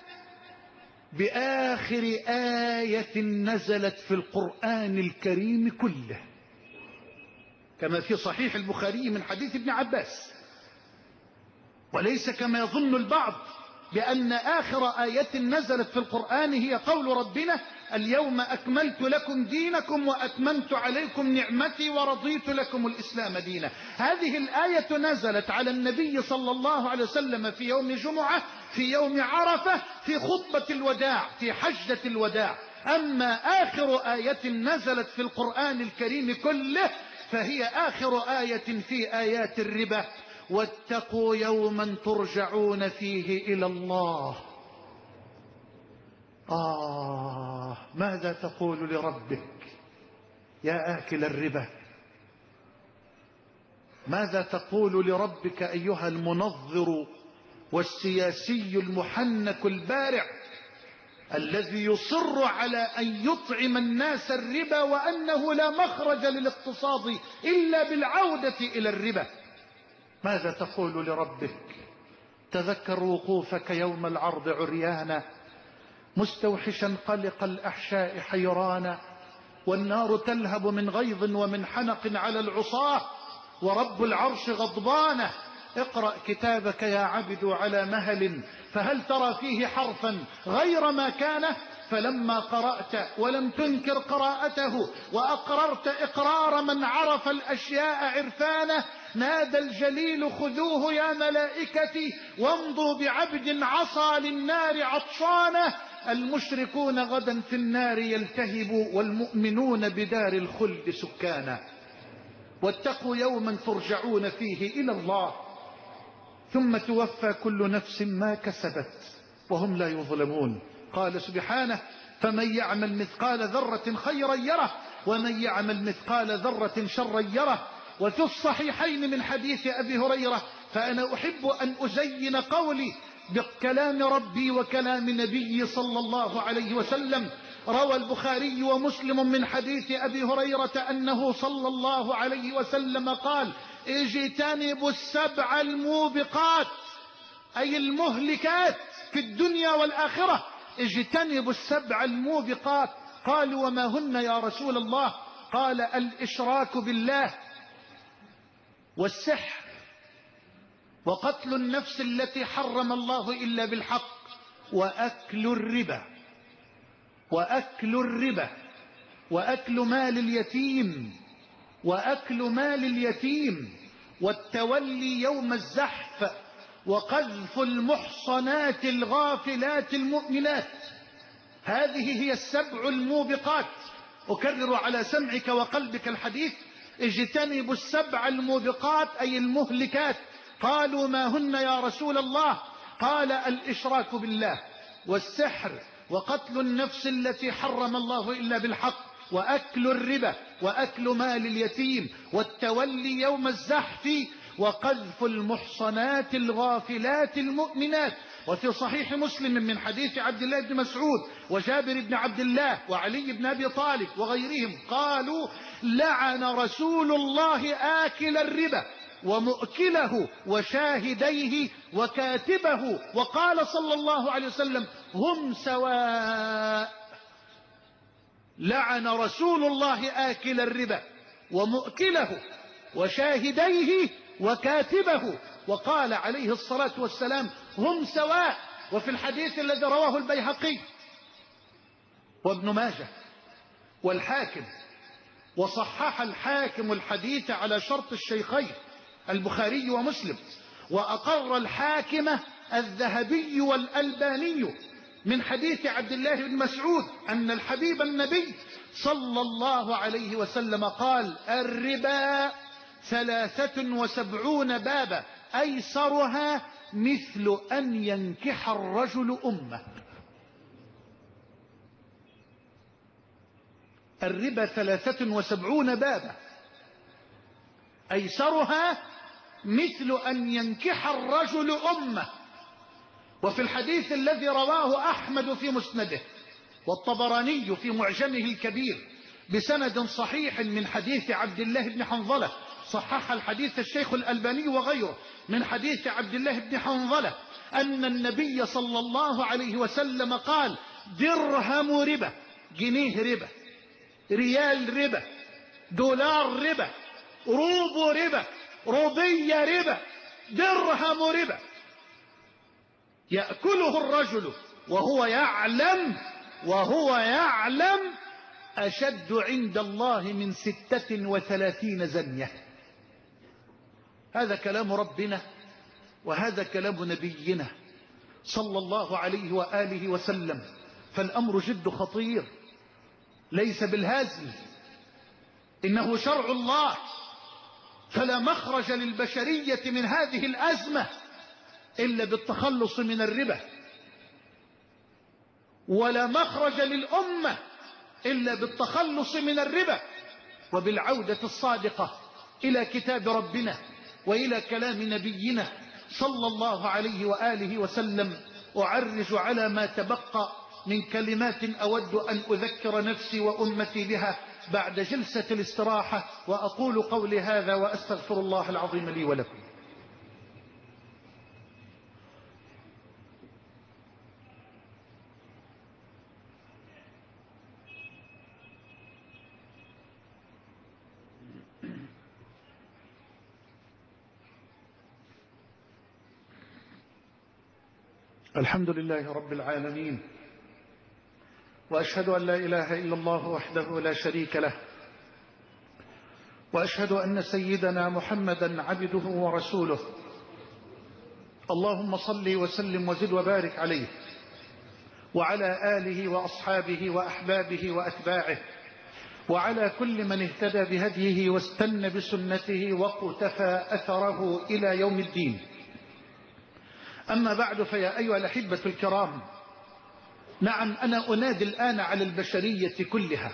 [SPEAKER 2] بآخر آية نزلت في القرآن الكريم كله، كما في صحيح البخاري من حديث ابن عباس، وليس كما يظن البعض بأن آخر آية نزلت في القرآن هي قول ربنا: اليوم أكملت لكم دينكم وأتممت عليكم نعمتي ورضيت لكم الإسلام دينا. هذه الآية نزلت على النبي صلى الله عليه وسلم في يوم جمعة، في يوم عرفة، في خطبة الوداع، في حجة الوداع. أما آخر آية نزلت في القرآن الكريم كله فهي آخر آية في آيات الربا: واتقوا يوما ترجعون فيه إلى الله. ماذا تقول لربك يا آكل الربا؟ ماذا تقول لربك أيها المنظر والسياسي المحنك البارع الذي يصر على أن يطعم الناس الربا، وأنه لا مخرج للاقتصاد إلا بالعودة إلى الربا؟ ماذا تقول لربك؟ تذكر وقوفك يوم العرض عريانا مستوحشا قلق الأحشاء حيرانا، والنار تلهب من غيظ ومن حنق على العصاة، ورب العرش غضبانه. اقرأ كتابك يا عبد على مهل، فهل ترى فيه حرفا غير ما كان؟ فلما قرأت ولم تنكر قراءته وأقررت إقرار من عرف الأشياء عرفانه، نادى الجليل: خذوه يا ملائكتي وامضوا بعبد عصى للنار عطشانه. المشركون غدا في النار يلتهب، والمؤمنون بدار الخلد سكانا. واتقوا يوما ترجعون فيه إلى الله ثم توفى كل نفس ما كسبت وهم لا يظلمون. قال سبحانه: فمن يعمل مثقال ذرة خيرا يره ومن يعمل مثقال ذرة شرا يره. وفي الصحيحين من حديث أبي هريرة، فأنا أحب أن أزين قولي بكلام ربي وكلام نبي صلى الله عليه وسلم. روى البخاري ومسلم من حديث أبي هريرة أنه صلى الله عليه وسلم قال: اجتنبوا السبع الموبقات، أي المهلكات في الدنيا والآخرة. اجتنبوا السبع الموبقات. قالوا: وما هن يا رسول الله؟ قال: الإشراك بالله، والسحر، وقتل النفس التي حرم الله إلا بالحق، وأكل الربا، وأكل الربا، وأكل مال اليتيم، وأكل مال اليتيم، والتولي يوم الزحف، وقذف المحصنات الغافلات المؤمنات. هذه هي السبع الموبقات. أكرر على سمعك وقلبك الحديث: اجتنبوا السبع الموبقات، أي المهلكات. قالوا: ما هن يا رسول الله؟ قال: الإشراك بالله، والسحر، وقتل النفس التي حرم الله إلا بالحق، وأكل الربا، وأكل مال اليتيم، والتولي يوم الزحف، وقذف المحصنات الغافلات المؤمنات. وفي صحيح مسلم من حديث عبد الله بن مسعود وجابر بن عبد الله وعلي بن أبي طالب وغيرهم قالوا: لعن رسول الله آكل الربا ومؤكله وشاهديه وكاتبه، وقال صلى الله عليه وسلم: هم سواء. لعن رسول الله آكل الربا ومؤكله وشاهديه وكاتبه، وقال عليه الصلاة والسلام: هم سواء. وفي الحديث الذي رواه البيهقي وابن ماجه والحاكم، وصحح الحاكم الحديث على شرط الشيخين البخاري ومسلم، وأقر الحاكم الذهبي والألباني من حديث عبد الله بن مسعود أن الحبيب النبي صلى الله عليه وسلم قال: الربا 73 بابا أيسرها مثل أن ينكح الرجل أمه. الربا 73 بابا أيسرها مثل أن ينكح الرجل أمه. وفي الحديث الذي رواه أحمد في مسنده والطبراني في معجمه الكبير بسند صحيح من حديث عبد الله بن حنظلة، صحح الحديث الشيخ الألباني وغيره، من حديث عبد الله بن حنظلة أن النبي صلى الله عليه وسلم قال: درهم ربا، جنيه ربا، ريال ربا، دولار ربا، روبو ربا، روبية ربا، درهم ربا يأكله الرجل وهو يعلم أشد عند الله من 36 زنية. هذا كلام ربنا وهذا كلام نبينا صلى الله عليه وآله وسلم. فالأمر جد خطير، ليس بالهزل، إنه شرع الله فلا مخرج للبشرية من هذه الأزمة إلا بالتخلص من الربا، ولا مخرج للأمة إلا بالتخلص من الربا وبالعودة الصادقة إلى كتاب ربنا وإلى كلام نبينا صلى الله عليه وآله وسلم. أعرج على ما تبقى من كلمات أود أن أذكر نفسي وأمتي بها بعد جلسة الاستراحة، وأقول قولي هذا وأستغفر الله العظيم لي ولكم. الحمد لله رب العالمين، وأشهد أن لا إله إلا الله وحده لا شريك له، وأشهد أن سيدنا محمدا عبده ورسوله. اللهم صل وسلم وزد وبارك عليه وعلى آله وأصحابه وأحبابه وأتباعه وعلى كل من اهتدى بهديه واستنى بسنته وقتفى أثره إلى يوم الدين. أما بعد، فيا أيها الأحبة الكرام، نعم، أنا أنادي الآن على البشرية كلها،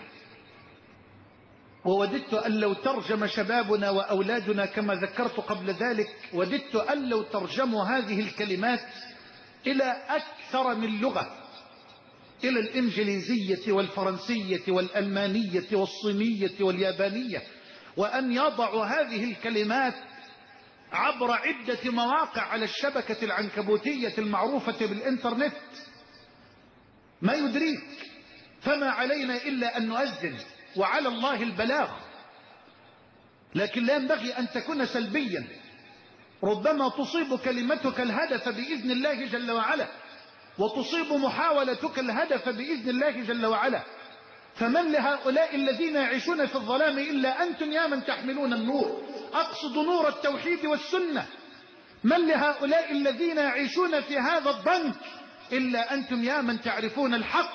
[SPEAKER 2] ووددت أن لو ترجم شبابنا وأولادنا كما ذكرت قبل ذلك، وددت أن لو ترجموا هذه الكلمات إلى أكثر من لغة، إلى الإنجليزية والفرنسية والألمانية والصينية واليابانية، وأن يضعوا هذه الكلمات عبر عدة مواقع على الشبكة العنكبوتية المعروفة بالإنترنت. ما يدريك، فما علينا إلا أن نؤذن وعلى الله البلاغ، لكن لا ينبغي أن تكون سلبيا. ربما تصيب كلمتك الهدف بإذن الله جل وعلا، وتصيب محاولتك الهدف بإذن الله جل وعلا. فمن لهؤلاء الذين يعيشون في الظلام إلا أنتم يا من تحملون النور، أقصد نور التوحيد والسنة. من لهؤلاء الذين يعيشون في هذا الضنك إلا أنتم يا من تعرفون الحق.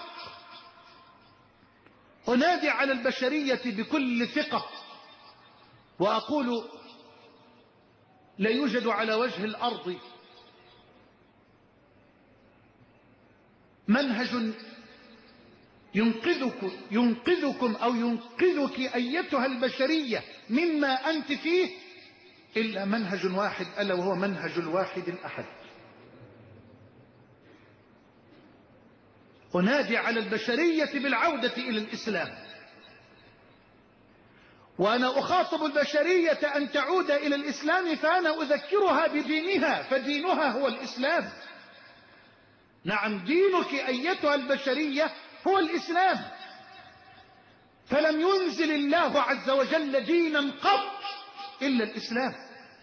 [SPEAKER 2] أنادي على البشرية بكل ثقة وأقول: لا يوجد على وجه الأرض منهج ينقذكم أو ينقذك أيتها البشرية مما أنت فيه إلا منهج واحد، ألا وهو منهج الواحد الأحد. أنادي على البشرية بالعودة إلى الإسلام، وأنا أخاطب البشرية أن تعود إلى الإسلام، فأنا أذكرها بدينها، فدينها هو الإسلام. نعم، دينك أيتها البشرية هو الإسلام. فلم ينزل الله عز وجل دينا قط إلا الإسلام.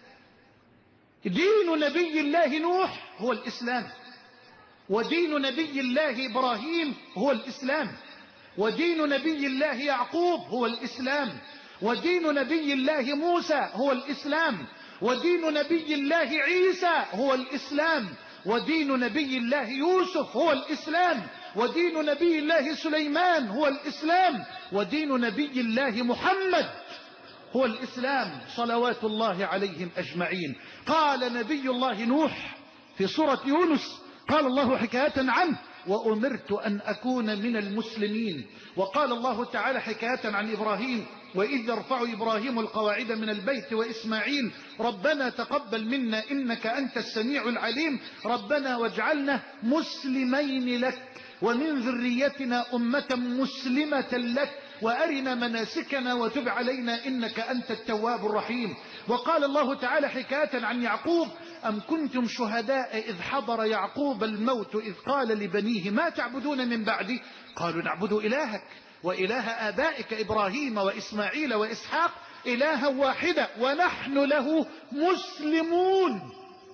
[SPEAKER 2] دين نبي الله نوح هو الإسلام، ودين نبي الله إبراهيم هو الإسلام، ودين نبي الله يعقوب هو الإسلام، ودين نبي الله موسى هو الإسلام، ودين نبي الله عيسى هو الإسلام، ودين نبي الله يوسف هو الإسلام، ودين نبي الله سليمان هو الإسلام، ودين نبي الله محمد هو الإسلام، صلوات الله عليهم أجمعين. قال نبي الله نوح في سورة يونس، قال الله حكاية عنه: وأمرت أن أكون من المسلمين. وقال الله تعالى حكاية عن إبراهيم: وإذ يرفع إبراهيم القواعد من البيت وإسماعيل ربنا تقبل منا إنك أنت السميع العليم ربنا واجعلنا مسلمين لك ومن ذريتنا أمة مسلمة لك وأرنا مناسكنا وتب علينا إنك أنت التواب الرحيم. وقال الله تعالى حكاية عن يعقوب: أم كنتم شهداء إذ حضر يعقوب الموت إذ قال لبنيه ما تعبدون من بعدي قالوا نعبد إلهك وإله آبائك إبراهيم وإسماعيل وإسحاق إلها واحدا ونحن له مسلمون.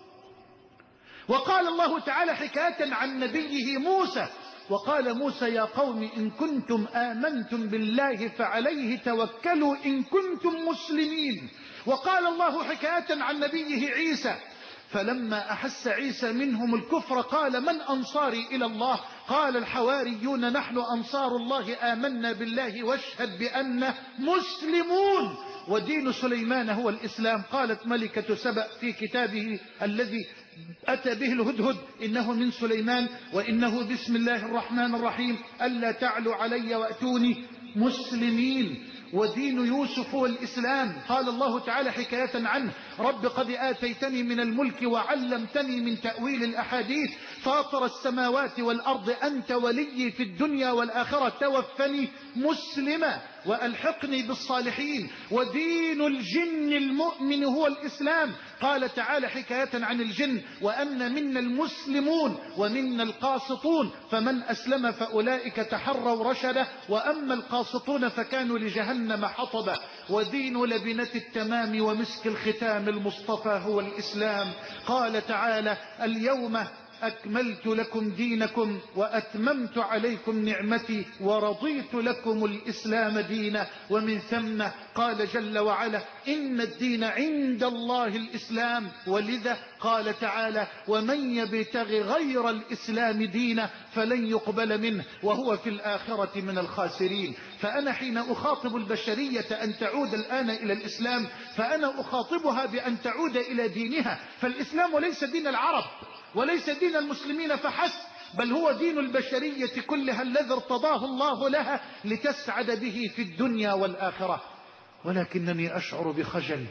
[SPEAKER 2] وقال الله تعالى حكاية عن نبيه موسى: وقال موسى يا قوم إن كنتم آمنتم بالله فعليه توكلوا إن كنتم مسلمين. وقال الله حكاية عن نبيه عيسى: فلما أحس عيسى منهم الكفر قال من أنصاري إلى الله؟ قال الحواريون نحن أنصار الله آمنا بالله واشهد بأننا مسلمون ودين سليمان هو الإسلام. قالت ملكة سبأ في كتابه الذي أتى به الهدهد إنه من سليمان وإنه بسم الله الرحمن الرحيم ألا تعلوا علي وأتوني مسلمين. ودين يوسف هو الإسلام. قال الله تعالى حكاية عنه رب قد آتيتني من الملك وعلمتني من تأويل الأحاديث فاطر السماوات والأرض أنت ولي في الدنيا والآخرة توفني مسلما وألحقني بالصالحين. ودين الجن المؤمن هو الإسلام. قال تعالى حكاية عن الجن وأن منا المسلمون ومنا القاسطون فمن أسلم فأولئك تحروا رشدا وأما القاسطون فكانوا لجهنم حطبا. ودين لبنة التمام ومسك الختام المصطفى هو الإسلام. قال تعالى اليوم أكملت لكم دينكم وأتممت عليكم نعمتي ورضيت لكم الإسلام دينا. ومن ثم قال جل وعلا إن الدين عند الله الإسلام. ولذا قال تعالى ومن يبتغ غير الإسلام دينا فلن يقبل منه وهو في الآخرة من الخاسرين. فأنا حين أخاطب البشرية أن تعود الآن إلى الإسلام فأنا أخاطبها بأن تعود إلى دينها. فالإسلام ليس دين العرب وليس دين المسلمين فحسب بل هو دين البشرية كلها الذي ارتضاه الله لها لتسعد به في الدنيا والآخرة. ولكنني أشعر بخجل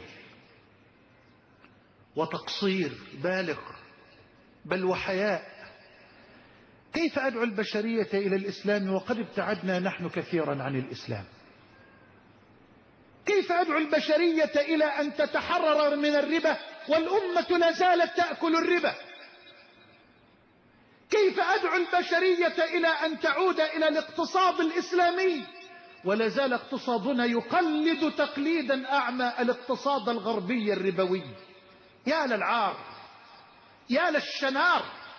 [SPEAKER 2] وتقصير بالغ بل وحياء. كيف أدعو البشرية إلى الإسلام وقد ابتعدنا نحن كثيرا عن الإسلام؟ كيف أدعو البشرية إلى أن تتحرر من الربا والأمة لا زالت تأكل الربا؟ كيف أدعو البشرية إلى أن تعود إلى الاقتصاد الإسلامي ولا زال اقتصادنا يقلد تقليدا أعمى الاقتصاد الغربي الربوي؟ يا للعار يا للشنار.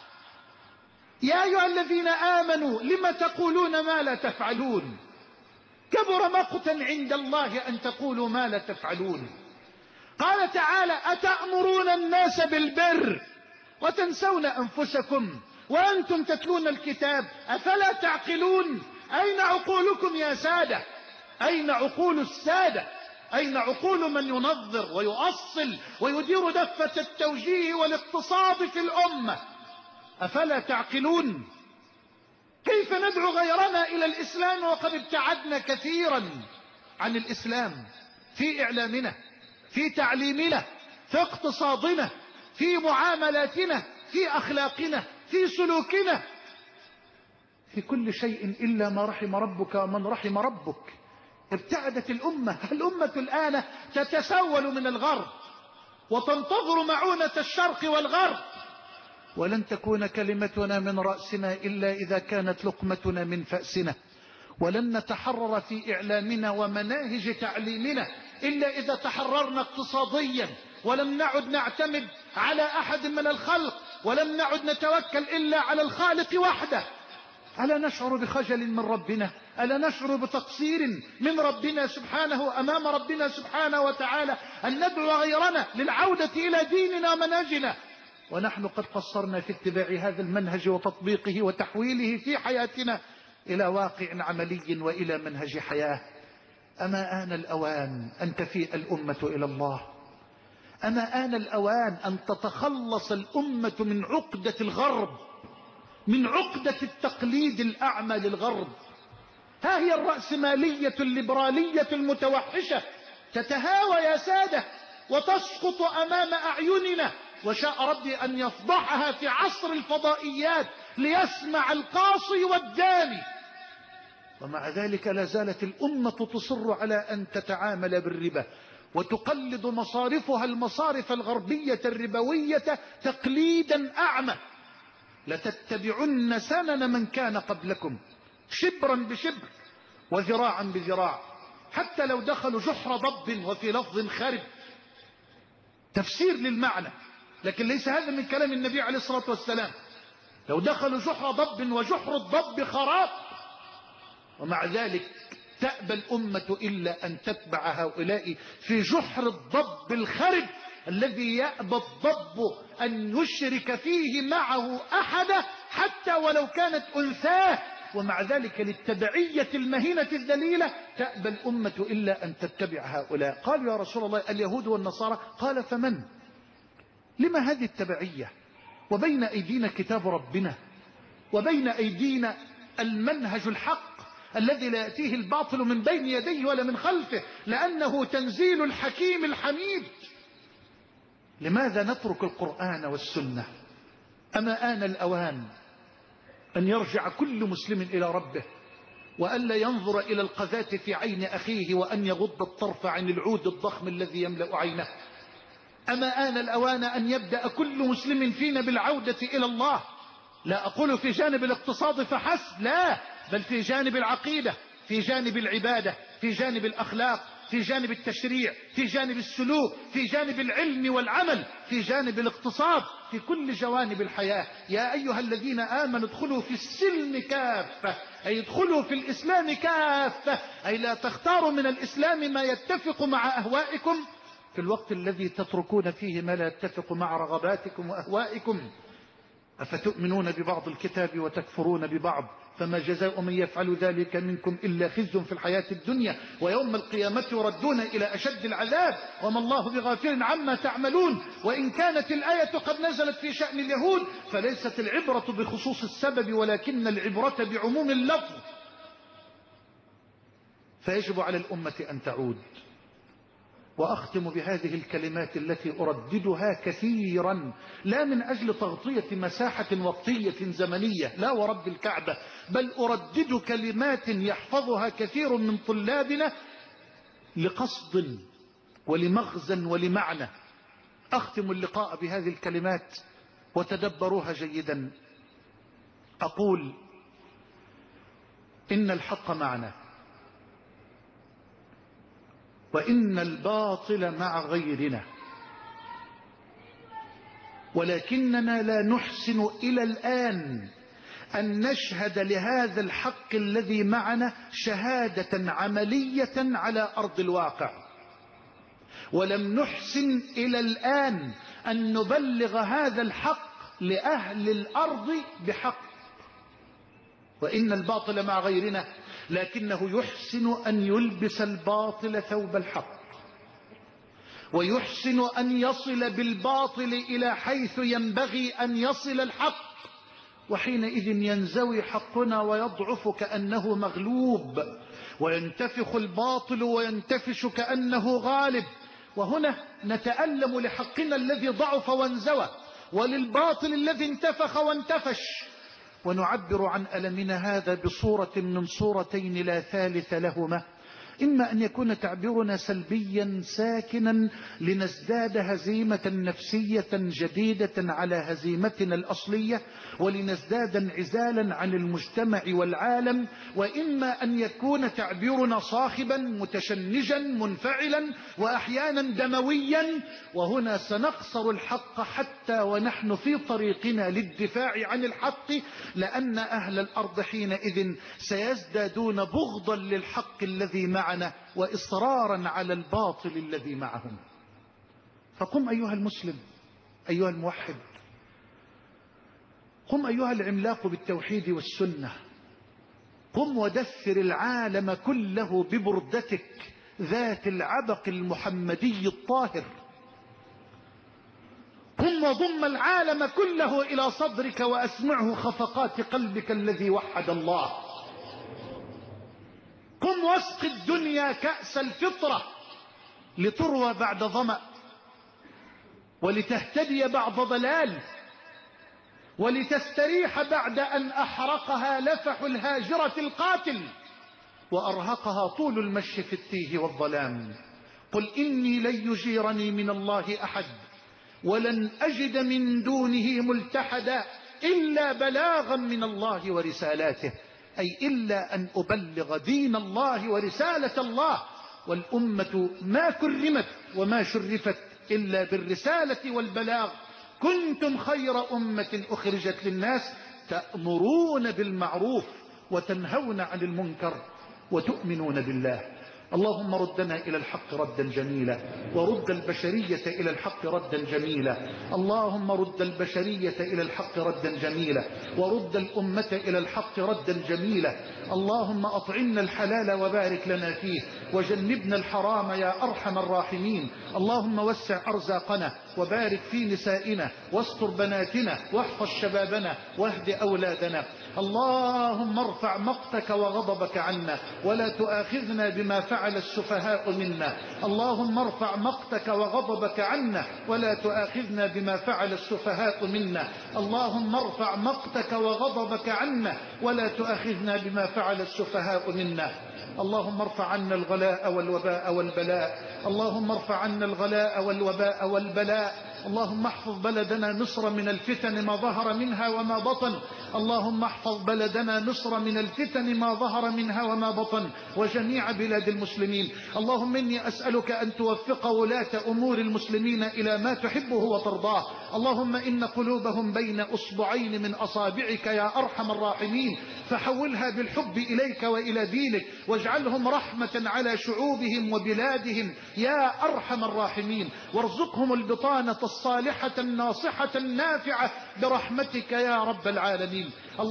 [SPEAKER 2] يا أيها الذين آمنوا لم تقولون ما لا تفعلون كبر مقتا عند الله أن تقولوا ما لا تفعلون. قال تعالى أتأمرون الناس بالبر وتنسون أنفسكم وأنتم تتلون الكتاب أفلا تعقلون؟ أين عقولكم يا سادة؟ أين عقول السادة؟ أين عقول من ينظر ويؤصل ويدير دفة التوجيه والاقتصاد في الأمة؟ أفلا تعقلون؟ كيف ندعو غيرنا إلى الإسلام وقد ابتعدنا كثيرا عن الإسلام في إعلامنا في تعليمنا في اقتصادنا في معاملاتنا في أخلاقنا في سلوكنا في كل شيء إلا ما رحم ربك ومن رحم ربك. ابتعدت الأمة الآن تتسول من الغرب وتنتظر معونة الشرق والغرب. ولن تكون كلمتنا من رأسنا إلا إذا كانت لقمتنا من فأسنا. ولن نتحرر في إعلامنا ومناهج تعليمنا إلا إذا تحررنا اقتصاديا ولم نعد نعتمد على أحد من الخلق ولم نعد نتوكل إلا على الخالق وحده. ألا نشعر بخجل من ربنا؟ ألا نشعر بتقصير من ربنا سبحانه أمام ربنا سبحانه وتعالى أن ندعو غيرنا للعودة إلى ديننا ومنهجنا ونحن قد قصرنا في اتباع هذا المنهج وتطبيقه وتحويله في حياتنا إلى واقع عملي وإلى منهج حياة؟ أما آن الأوان أن تفيء الأمة إلى الله؟ أما آن الأوان أن تتخلص الأمة من عقدة الغرب من عقدة التقليد الأعمى للغرب؟ ها هي الرأسمالية الليبرالية المتوحشة تتهاوى يا سادة وتسقط أمام أعيننا وشاء ربي أن يفضحها في عصر الفضائيات ليسمع القاصي والداني. ومع ذلك لا زالت الأمة تصر على أن تتعامل بالربا وتقلد مصارفها المصارف الغربية الربوية تقليدا أعمى. لتتبعن سنن من كان قبلكم شبرا بشبر وذراعا بذراع حتى لو دخلوا جحر ضب وفي لفظ خرب. تفسير للمعنى لكن ليس هذا من كلام النبي عليه الصلاة والسلام. لو دخلوا جحر ضب وجحر الضب خراب. ومع ذلك تأبى الأمة إلا أن تتبع هؤلاء في جحر الضب الخرب الذي يأبى الضب أن يشرك فيه معه أحدا حتى ولو كانت أنثاه، ومع ذلك للتبعية المهينة الذليلة تأبى الأمة إلا أن تتبع هؤلاء. قالوا يا رسول الله اليهود والنصارى، قال فمن؟ لما هذه التبعية وبين أيدينا كتاب ربنا، وبين أيدينا المنهج الحق الذي لا يأتيه الباطل من بين يديه ولا من خلفه، لأنه تنزيل الحكيم الحميد. لماذا نترك القرآن والسنة؟ أما آن الأوان أن يرجع كل مسلم إلى ربه، وألا ينظر إلى القذاة في عين أخيه، وأن يغض الطرف عن العود الضخم الذي يملأ عينه. أما آن الأوان أن يبدأ كل مسلم فينا بالعودة إلى الله، لا أقول في جانب الاقتصاد فحسب، لا، بل في جانب العقيدة، في جانب العبادة، في جانب الأخلاق، في جانب التشريع، في جانب السلوك، في جانب العلم والعمل، في جانب الاقتصاد، في كل جوانب الحياة. يا أيها الذين آمنوا ادخلوا في السلم كافة، أي ادخلوا في الإسلام كافة، أي لا تختاروا من الإسلام ما يتفق مع أهوائكم في الوقت الذي تتركون فيه ما لا يتفق مع رغباتكم وأهوائكم. أفتؤمنون ببعض الكتاب وتكفرون ببعض، فما جزاء من يفعل ذلك منكم إلا خزي في الحياة الدنيا ويوم القيامة يردون إلى أشد العذاب وما الله بغافل عما تعملون. وإن كانت الآية قد نزلت في شأن اليهود فليست العبرة بخصوص السبب ولكن العبرة بعموم اللفظ، فيجب على الأمة أن تعود. وأختم بهذه الكلمات التي أرددها كثيرا، لا من أجل تغطية مساحة وقتية زمنية، لا ورب الكعبة، بل أردد كلمات يحفظها كثير من طلابنا لقصد ولمغزى ولمعنى. أختم اللقاء بهذه الكلمات وتدبروها جيدا. أقول إن الحق معنا، وإن الباطل مع غيرنا، ولكننا لا نحسن إلى الآن أن نشهد لهذا الحق الذي معنا شهادة عملية على أرض الواقع، ولم نحسن إلى الآن أن نبلغ هذا الحق لأهل الأرض بحق. وإن الباطل مع غيرنا، لكنه يحسن أن يلبس الباطل ثوب الحق، ويحسن أن يصل بالباطل إلى حيث ينبغي أن يصل الحق، وحينئذ ينزوي حقنا ويضعف كأنه مغلوب، وينتفخ الباطل وينتفش كأنه غالب. وهنا نتألم لحقنا الذي ضعف وانزوى، وللباطل الذي انتفخ وانتفش، ونعبر عن ألمنا هذا بصورة من صورتين لا ثالث لهما. إما أن يكون تعبيرنا سلبيا ساكنا لنزداد هزيمة نفسية جديدة على هزيمتنا الأصلية ولنزداد انعزالا عن المجتمع والعالم، وإما أن يكون تعبيرنا صاخبا متشنجا منفعلا وأحيانا دمويا، وهنا سنخسر الحق حتى ونحن في طريقنا للدفاع عن الحق، لأن أهل الأرض حينئذ سيزدادون بغضا للحق الذي معنا وإصرارا على الباطل الذي معهم. فقم أيها المسلم، أيها الموحد، قم أيها العملاق بالتوحيد والسنة، قم ودثر العالم كله ببردتك ذات العبق المحمدي الطاهر، قم وضم العالم كله إلى صدرك وأسمعه خفقات قلبك الذي وحد الله، قم واسق الدنيا كأس الفطرة لتروى بعد ظمأ، ولتهتدي بعد ضلال، ولتستريح بعد أن أحرقها لفح الهاجرة القاتل وأرهقها طول المشي في التيه والظلام. قل إني لن يجيرني من الله أحد ولن أجد من دونه ملتحدا إلا بلاغا من الله ورسالاته، أي إلا أن أبلغ دين الله ورسالة الله. والأمة ما كرمت وما شرفت إلا بالرسالة والبلاغ. كنتم خير أمة أخرجت للناس تأمرون بالمعروف وتنهون عن المنكر وتؤمنون بالله. اللهم ردنا إلى الحق ردا جميلا، ورد البشرية إلى الحق ردا جميلا. اللهم رد البشرية إلى الحق ردا جميلا، ورد الأمة إلى الحق ردا جميلا. اللهم أطعمنا الحلال وبارك لنا فيه، وجنبنا الحرام يا أرحم الراحمين. اللهم وسع أرزاقنا، وبارك في نسائنا، واستر بناتنا، واحفظ شبابنا، واهد أولادنا. اللهم ارفع مقتك وغضبك عنا، ولا تؤاخذنا بما فعل السفهاء منا. اللهم ارفع مقتك وغضبك عنا، ولا تؤاخذنا بما فعل السفهاء منا. اللهم ارفع مقتك وغضبك عنا، ولا تؤاخذنا بما فعل السفهاء منا. اللهم ارفع عنا الغلاء والوباء والبلاء. اللهم ارفع عنا الغلاء والوباء والبلاء. اللهم احفظ بلدنا مصر من الفتن ما ظهر منها وما بطن. اللهم احفظ بلدنا مصر من الفتن ما ظهر منها وما بطن، وجميع بلاد المسلمين. اللهم إني أسألك أن توفق ولاة أمور المسلمين إلى ما تحبه وترضاه. اللهم إن قلوبهم بين أصبعين من أصابعك يا أرحم الراحمين، فحولها بالحب إليك وإلى دينك، واجعلهم رحمة على شعوبهم وبلادهم يا أرحم الراحمين. وارزقهم البطانة الصالحة الناصحة النافعة برحمتك يا رب العالمين.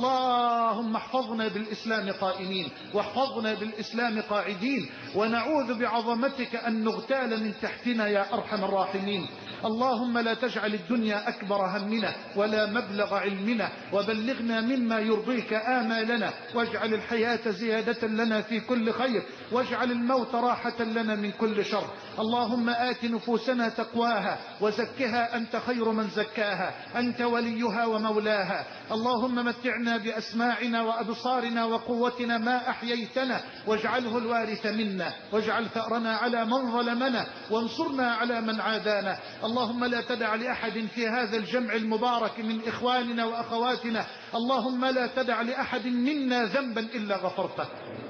[SPEAKER 2] اللهم احفظنا بالإسلام قائمين، واحفظنا بالإسلام قاعدين، ونعوذ بعظمتك أن نغتال من تحتنا يا أرحم الراحمين. اللهم لا تجعل الدنيا أكبر همنا ولا مبلغ علمنا، وبلغنا مما يرضيك آمالنا، واجعل الحياة زيادة لنا في كل خير، واجعل الموت راحة لنا من كل شر. اللهم آت نفوسنا تقواها، وزكها أنت خير من زكاها، أنت وليها ومولاها. اللهم متعنا بأسماعنا وأبصارنا وقوتنا ما أحييتنا، واجعله الوارث منا، واجعل ثأرنا على من ظلمنا، وانصرنا على من عادانا. اللهم لا تدع لأحد في هذا الجمع المبارك من إخواننا وأخواتنا، اللهم لا تدع لأحد منا ذنبا إلا غفرته،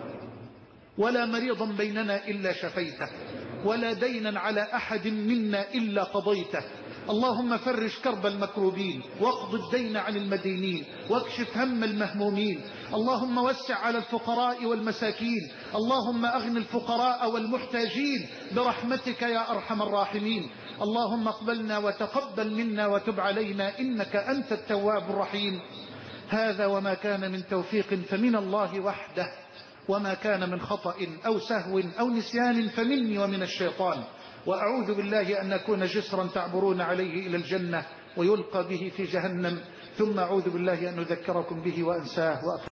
[SPEAKER 2] ولا مريضا بيننا إلا شفيته، ولا دينا على أحد منا إلا قضيته. اللهم فرج كرب المكروبين، واقض الدين عن المدينين، واكشف هم المهمومين. اللهم وسع على الفقراء والمساكين. اللهم أغن الفقراء والمحتاجين برحمتك يا أرحم الراحمين. اللهم اقبلنا وتقبل منا وتب علينا، إنك أنت التواب الرحيم. هذا وما كان من توفيق فمن الله وحده، وما كان من خطأ أو سهو أو نسيان فمني ومن الشيطان. وأعوذ بالله أن نكون جسرا تعبرون عليه إلى الجنة ويلقى به في جهنم، ثم أعوذ بالله أن أذكركم به وأنساه